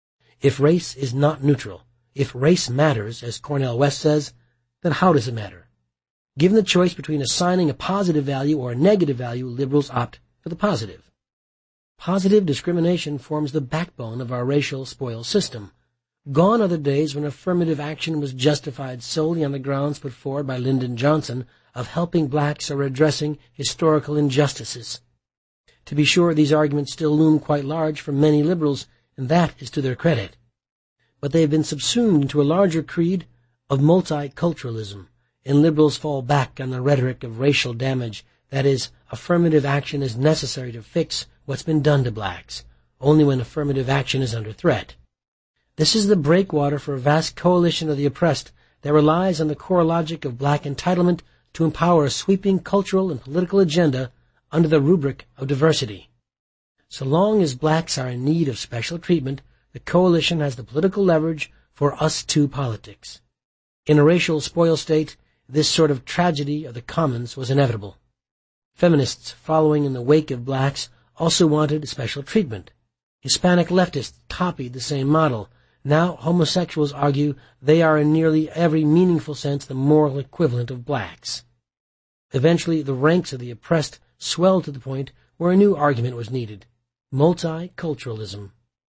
A: If race is not neutral, if race matters, as Cornel West says, then how does it matter? Given the choice between assigning a positive value or a negative value, liberals opt for the positive. Positive discrimination forms the backbone of our racial spoils system. Gone are the days when affirmative action was justified solely on the grounds put forward by Lyndon Johnson of helping blacks or redressing historical injustices. To be sure, these arguments still loom quite large for many liberals, and that is to their credit. But they have been subsumed into a larger creed of multiculturalism, and liberals fall back on the rhetoric of racial damage, that is, affirmative action is necessary to fix what's been done to blacks, only when affirmative action is under threat. This is the breakwater for a vast coalition of the oppressed that relies on the core logic of black entitlement to empower a sweeping cultural and political agenda under the rubric of diversity. So long as blacks are in need of special treatment, the coalition has the political leverage for us-too politics. In a racial spoil state, this sort of tragedy of the commons was inevitable. Feminists following in the wake of blacks also wanted special treatment. Hispanic leftists copied the same model. Now homosexuals argue they are in nearly every meaningful sense the moral equivalent of blacks. Eventually, the ranks of the oppressed swelled to the point where a new argument was needed: multiculturalism.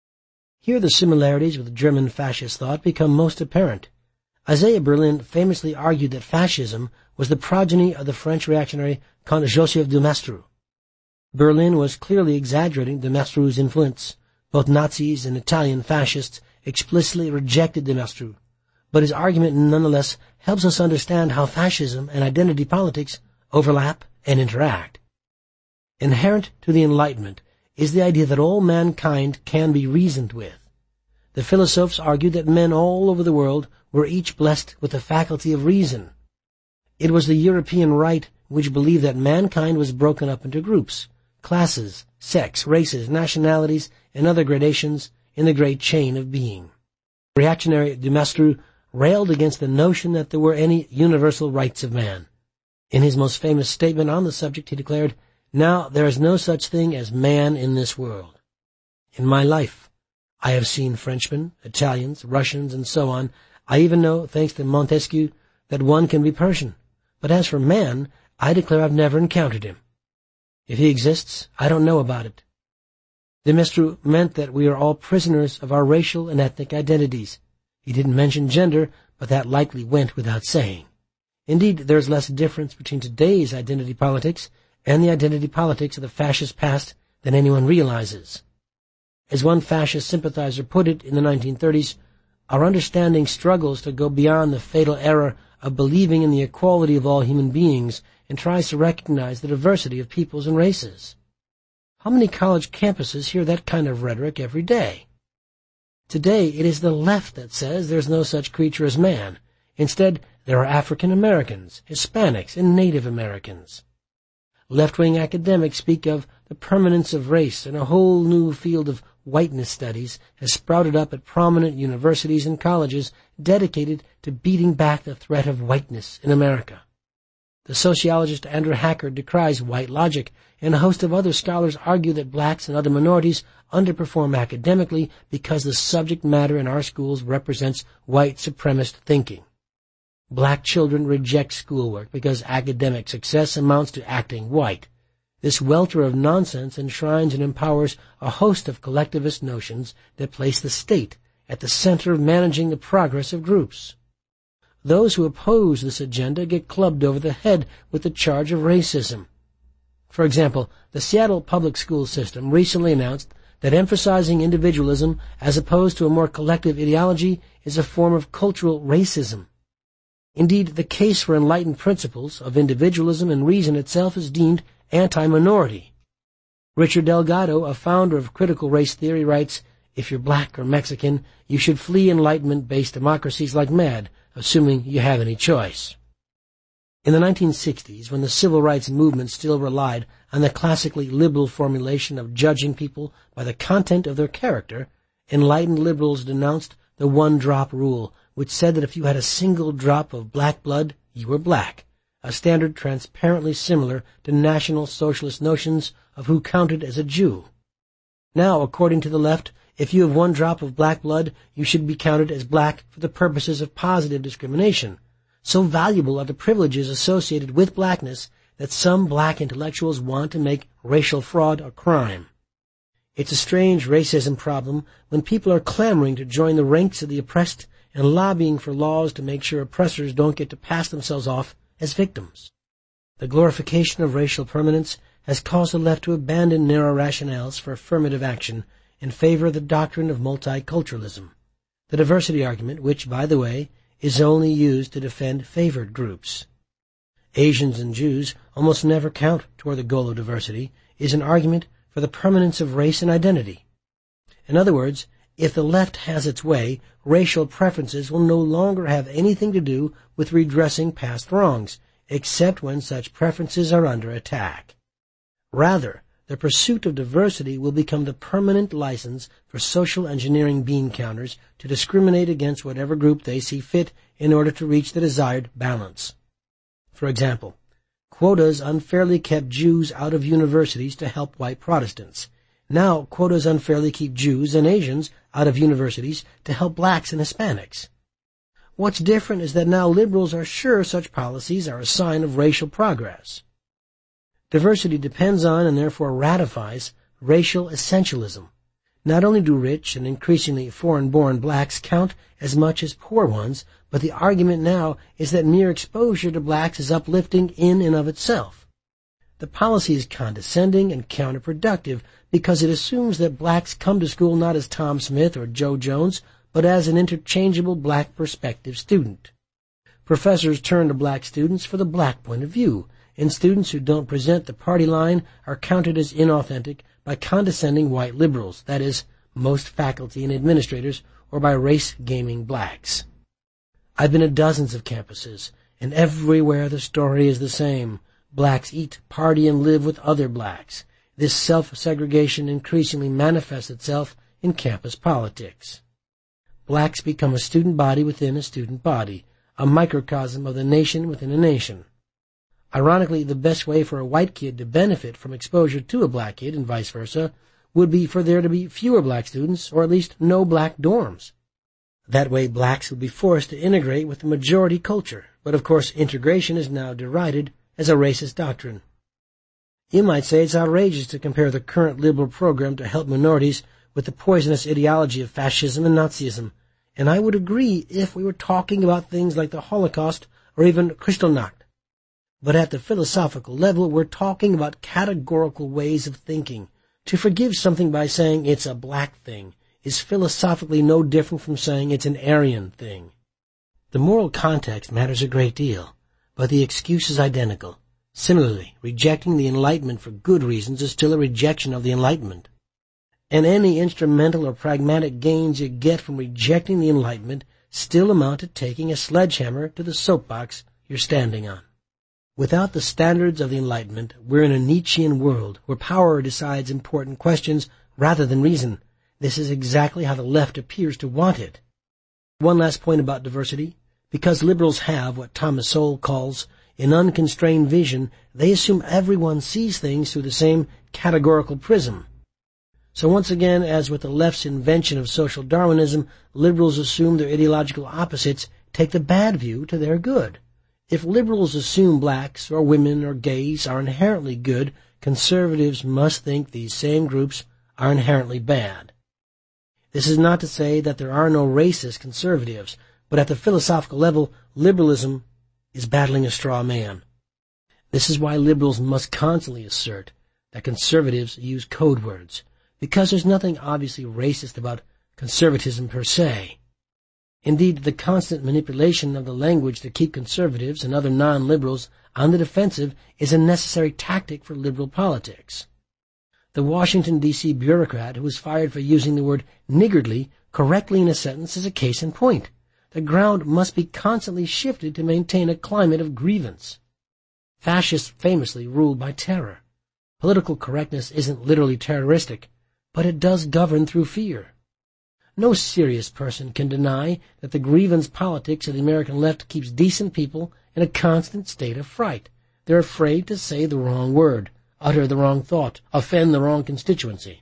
A: Here the similarities with German fascist thought become most apparent. Isaiah Berlin famously argued that fascism was the progeny of the French reactionary Count Joseph de Maistre. Berlin was clearly exaggerating de Maistre's influence. Both Nazis and Italian fascists explicitly rejected de Maistre, but his argument nonetheless helps us understand how fascism and identity politics overlap and interact. Inherent to the Enlightenment is the idea that all mankind can be reasoned with. The philosophers argued that men all over the world were each blessed with the faculty of reason. It was the European right which believed that mankind was broken up into groups, classes, sex, races, nationalities, and other gradations in the great chain of being. Reactionary de Maistre railed against the notion that there were any universal rights of man. In his most famous statement on the subject, he declared, "Now there is no such thing as man in this world. In my life, I have seen Frenchmen, Italians, Russians, and so on. I even know, thanks to Montesquieu, that one can be Persian. But as for man, I declare I've never encountered him. If he exists, I don't know about it." De Maistre meant that we are all prisoners of our racial and ethnic identities. He didn't mention gender, but that likely went without saying. Indeed, there is less difference between today's identity politics and the identity politics of the fascist past than anyone realizes. As one fascist sympathizer put it in the nineteen thirties, our understanding struggles to go beyond the fatal error of believing in the equality of all human beings and tries to recognize the diversity of peoples and races. How many college campuses hear that kind of rhetoric every day? Today, it is the left that says there's no such creature as man. Instead, there are African Americans, Hispanics, and Native Americans. Left-wing academics speak of the permanence of race, and a whole new field of whiteness studies has sprouted up at prominent universities and colleges dedicated to beating back the threat of whiteness in America. The sociologist Andrew Hacker decries white logic, and a host of other scholars argue that blacks and other minorities underperform academically because the subject matter in our schools represents white supremacist thinking. Black children reject schoolwork because academic success amounts to acting white. This welter of nonsense enshrines and empowers a host of collectivist notions that place the state at the center of managing the progress of groups. Those who oppose this agenda get clubbed over the head with the charge of racism. For example, the Seattle public school system recently announced that emphasizing individualism as opposed to a more collective ideology is a form of cultural racism. Indeed, the case for enlightened principles of individualism and reason itself is deemed anti-minority. Richard Delgado, a founder of critical race theory, writes, "If you're black or Mexican, you should flee Enlightenment-based democracies like mad, assuming you have any choice. In the nineteen sixties, when the civil rights movement still relied on the classically liberal formulation of judging people by the content of their character, enlightened liberals denounced the one-drop rule, which said that if you had a single drop of black blood, you were black, a standard transparently similar to National Socialist notions of who counted as a Jew. Now, according to the left, if you have one drop of black blood, you should be counted as black for the purposes of positive discrimination. So valuable are the privileges associated with blackness that some black intellectuals want to make racial fraud a crime. It's a strange racism problem when people are clamoring to join the ranks of the oppressed and lobbying for laws to make sure oppressors don't get to pass themselves off as victims. The glorification of racial permanence has caused the left to abandon narrow rationales for affirmative action in favor of the doctrine of multiculturalism, the diversity argument, which, by the way, is only used to defend favored groups. Asians and Jews almost never count toward the goal of diversity, is an argument for the permanence of race and identity. In other words, if the left has its way, racial preferences will no longer have anything to do with redressing past wrongs, except when such preferences are under attack. Rather, the pursuit of diversity will become the permanent license for social engineering bean counters to discriminate against whatever group they see fit in order to reach the desired balance. For example, quotas unfairly kept Jews out of universities to help white Protestants. Now, quotas unfairly keep Jews and Asians out of universities to help blacks and Hispanics. What's different is that now liberals are sure such policies are a sign of racial progress. Diversity depends on and therefore ratifies racial essentialism. Not only do rich and increasingly foreign-born blacks count as much as poor ones, but the argument now is that mere exposure to blacks is uplifting in and of itself. The policy is condescending and counterproductive because it assumes that blacks come to school not as Tom Smith or Joe Jones, but as an interchangeable black perspective student. Professors turn to black students for the black point of view, and students who don't present the party line are counted as inauthentic by condescending white liberals, that is, most faculty and administrators, or by race-gaming blacks. I've been at dozens of campuses, and everywhere the story is the same. Blacks eat, party, and live with other blacks. This self-segregation increasingly manifests itself in campus politics. Blacks become a student body within a student body, a microcosm of the nation within a nation. Ironically, the best way for a white kid to benefit from exposure to a black kid, and vice versa, would be for there to be fewer black students, or at least no black dorms. That way blacks would be forced to integrate with the majority culture, but of course integration is now derided as a racist doctrine. You might say it's outrageous to compare the current liberal program to help minorities with the poisonous ideology of fascism and Nazism, and I would agree if we were talking about things like the Holocaust or even Kristallnacht. But at the philosophical level, we're talking about categorical ways of thinking. To forgive something by saying it's a black thing is philosophically no different from saying it's an Aryan thing. The moral context matters a great deal, but the excuse is identical. Similarly, rejecting the Enlightenment for good reasons is still a rejection of the Enlightenment. And any instrumental or pragmatic gains you get from rejecting the Enlightenment still amount to taking a sledgehammer to the soapbox you're standing on. Without the standards of the Enlightenment, we're in a Nietzschean world where power decides important questions rather than reason. This is exactly how the left appears to want it. One last point about diversity. Because liberals have what Thomas Sowell calls an unconstrained vision, they assume everyone sees things through the same categorical prism. So once again, as with the left's invention of social Darwinism, liberals assume their ideological opposites take the bad view to their good. If liberals assume blacks or women or gays are inherently good, conservatives must think these same groups are inherently bad. This is not to say that there are no racist conservatives, but at the philosophical level, liberalism is battling a straw man. This is why liberals must constantly assert that conservatives use code words, because there's nothing obviously racist about conservatism per se. Indeed, the constant manipulation of the language to keep conservatives and other non-liberals on the defensive is a necessary tactic for liberal politics. The Washington, D C bureaucrat who was fired for using the word niggardly correctly in a sentence is a case in point. the ground must be constantly shifted to maintain a climate of grievance. Fascists famously ruled by terror. Political correctness isn't literally terroristic, but it does govern through fear. No serious person can deny that the grievance politics of the American left keeps decent people in a constant state of fright. They're afraid to say the wrong word, utter the wrong thought, offend the wrong constituency.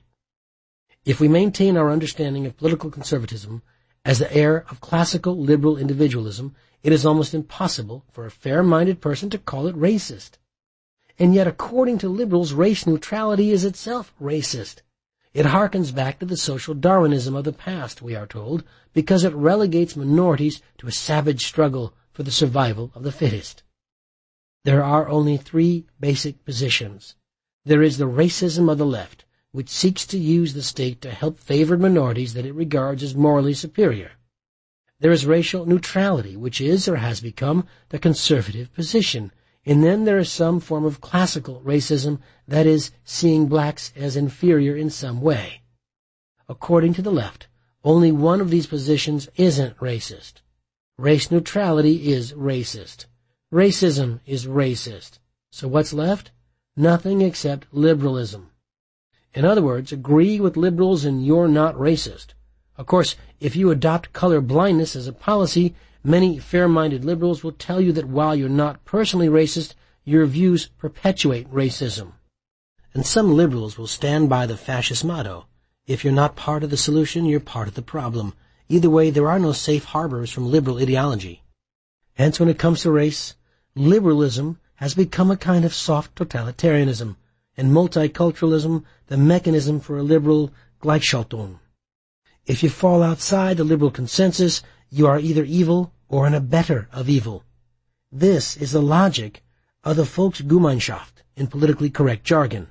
A: If we maintain our understanding of political conservatism as the heir of classical liberal individualism, it is almost impossible for a fair-minded person to call it racist. And yet, according to liberals, race neutrality is itself racist. It harkens back to the social Darwinism of the past, we are told, because it relegates minorities to a savage struggle for the survival of the fittest. There are only three basic positions. There is the racism of the left, which seeks to use the state to help favored minorities that it regards as morally superior. There is racial neutrality, which is or has become the conservative position. And then there is some form of classical racism, that is, seeing blacks as inferior in some way. According to the left, only one of these positions isn't racist. Race neutrality is racist. Racism is racist. So what's left? Nothing except liberalism. In other words, agree with liberals and you're not racist. Of course, if you adopt color blindness as a policy, many fair-minded liberals will tell you that while you're not personally racist, your views perpetuate racism. And some liberals will stand by the fascist motto, if you're not part of the solution, you're part of the problem. Either way, there are no safe harbors from liberal ideology. Hence, when it comes to race, liberalism has become a kind of soft totalitarianism, and multiculturalism the mechanism for a liberal Gleichschaltung. If you fall outside the liberal consensus, you are either evil or an abettor of evil. This is the logic of the Volksgemeinschaft in politically correct jargon.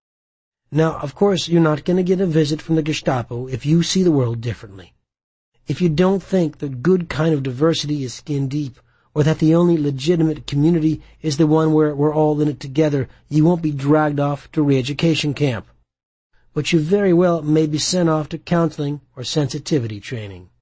A: Now, of course, you're not going to get a visit from the Gestapo if you see the world differently. If you don't think the good kind of diversity is skin deep, or that the only legitimate community is the one where we're all in it together, you won't be dragged off to re-education camp. But you very well may be sent off to counseling or sensitivity training.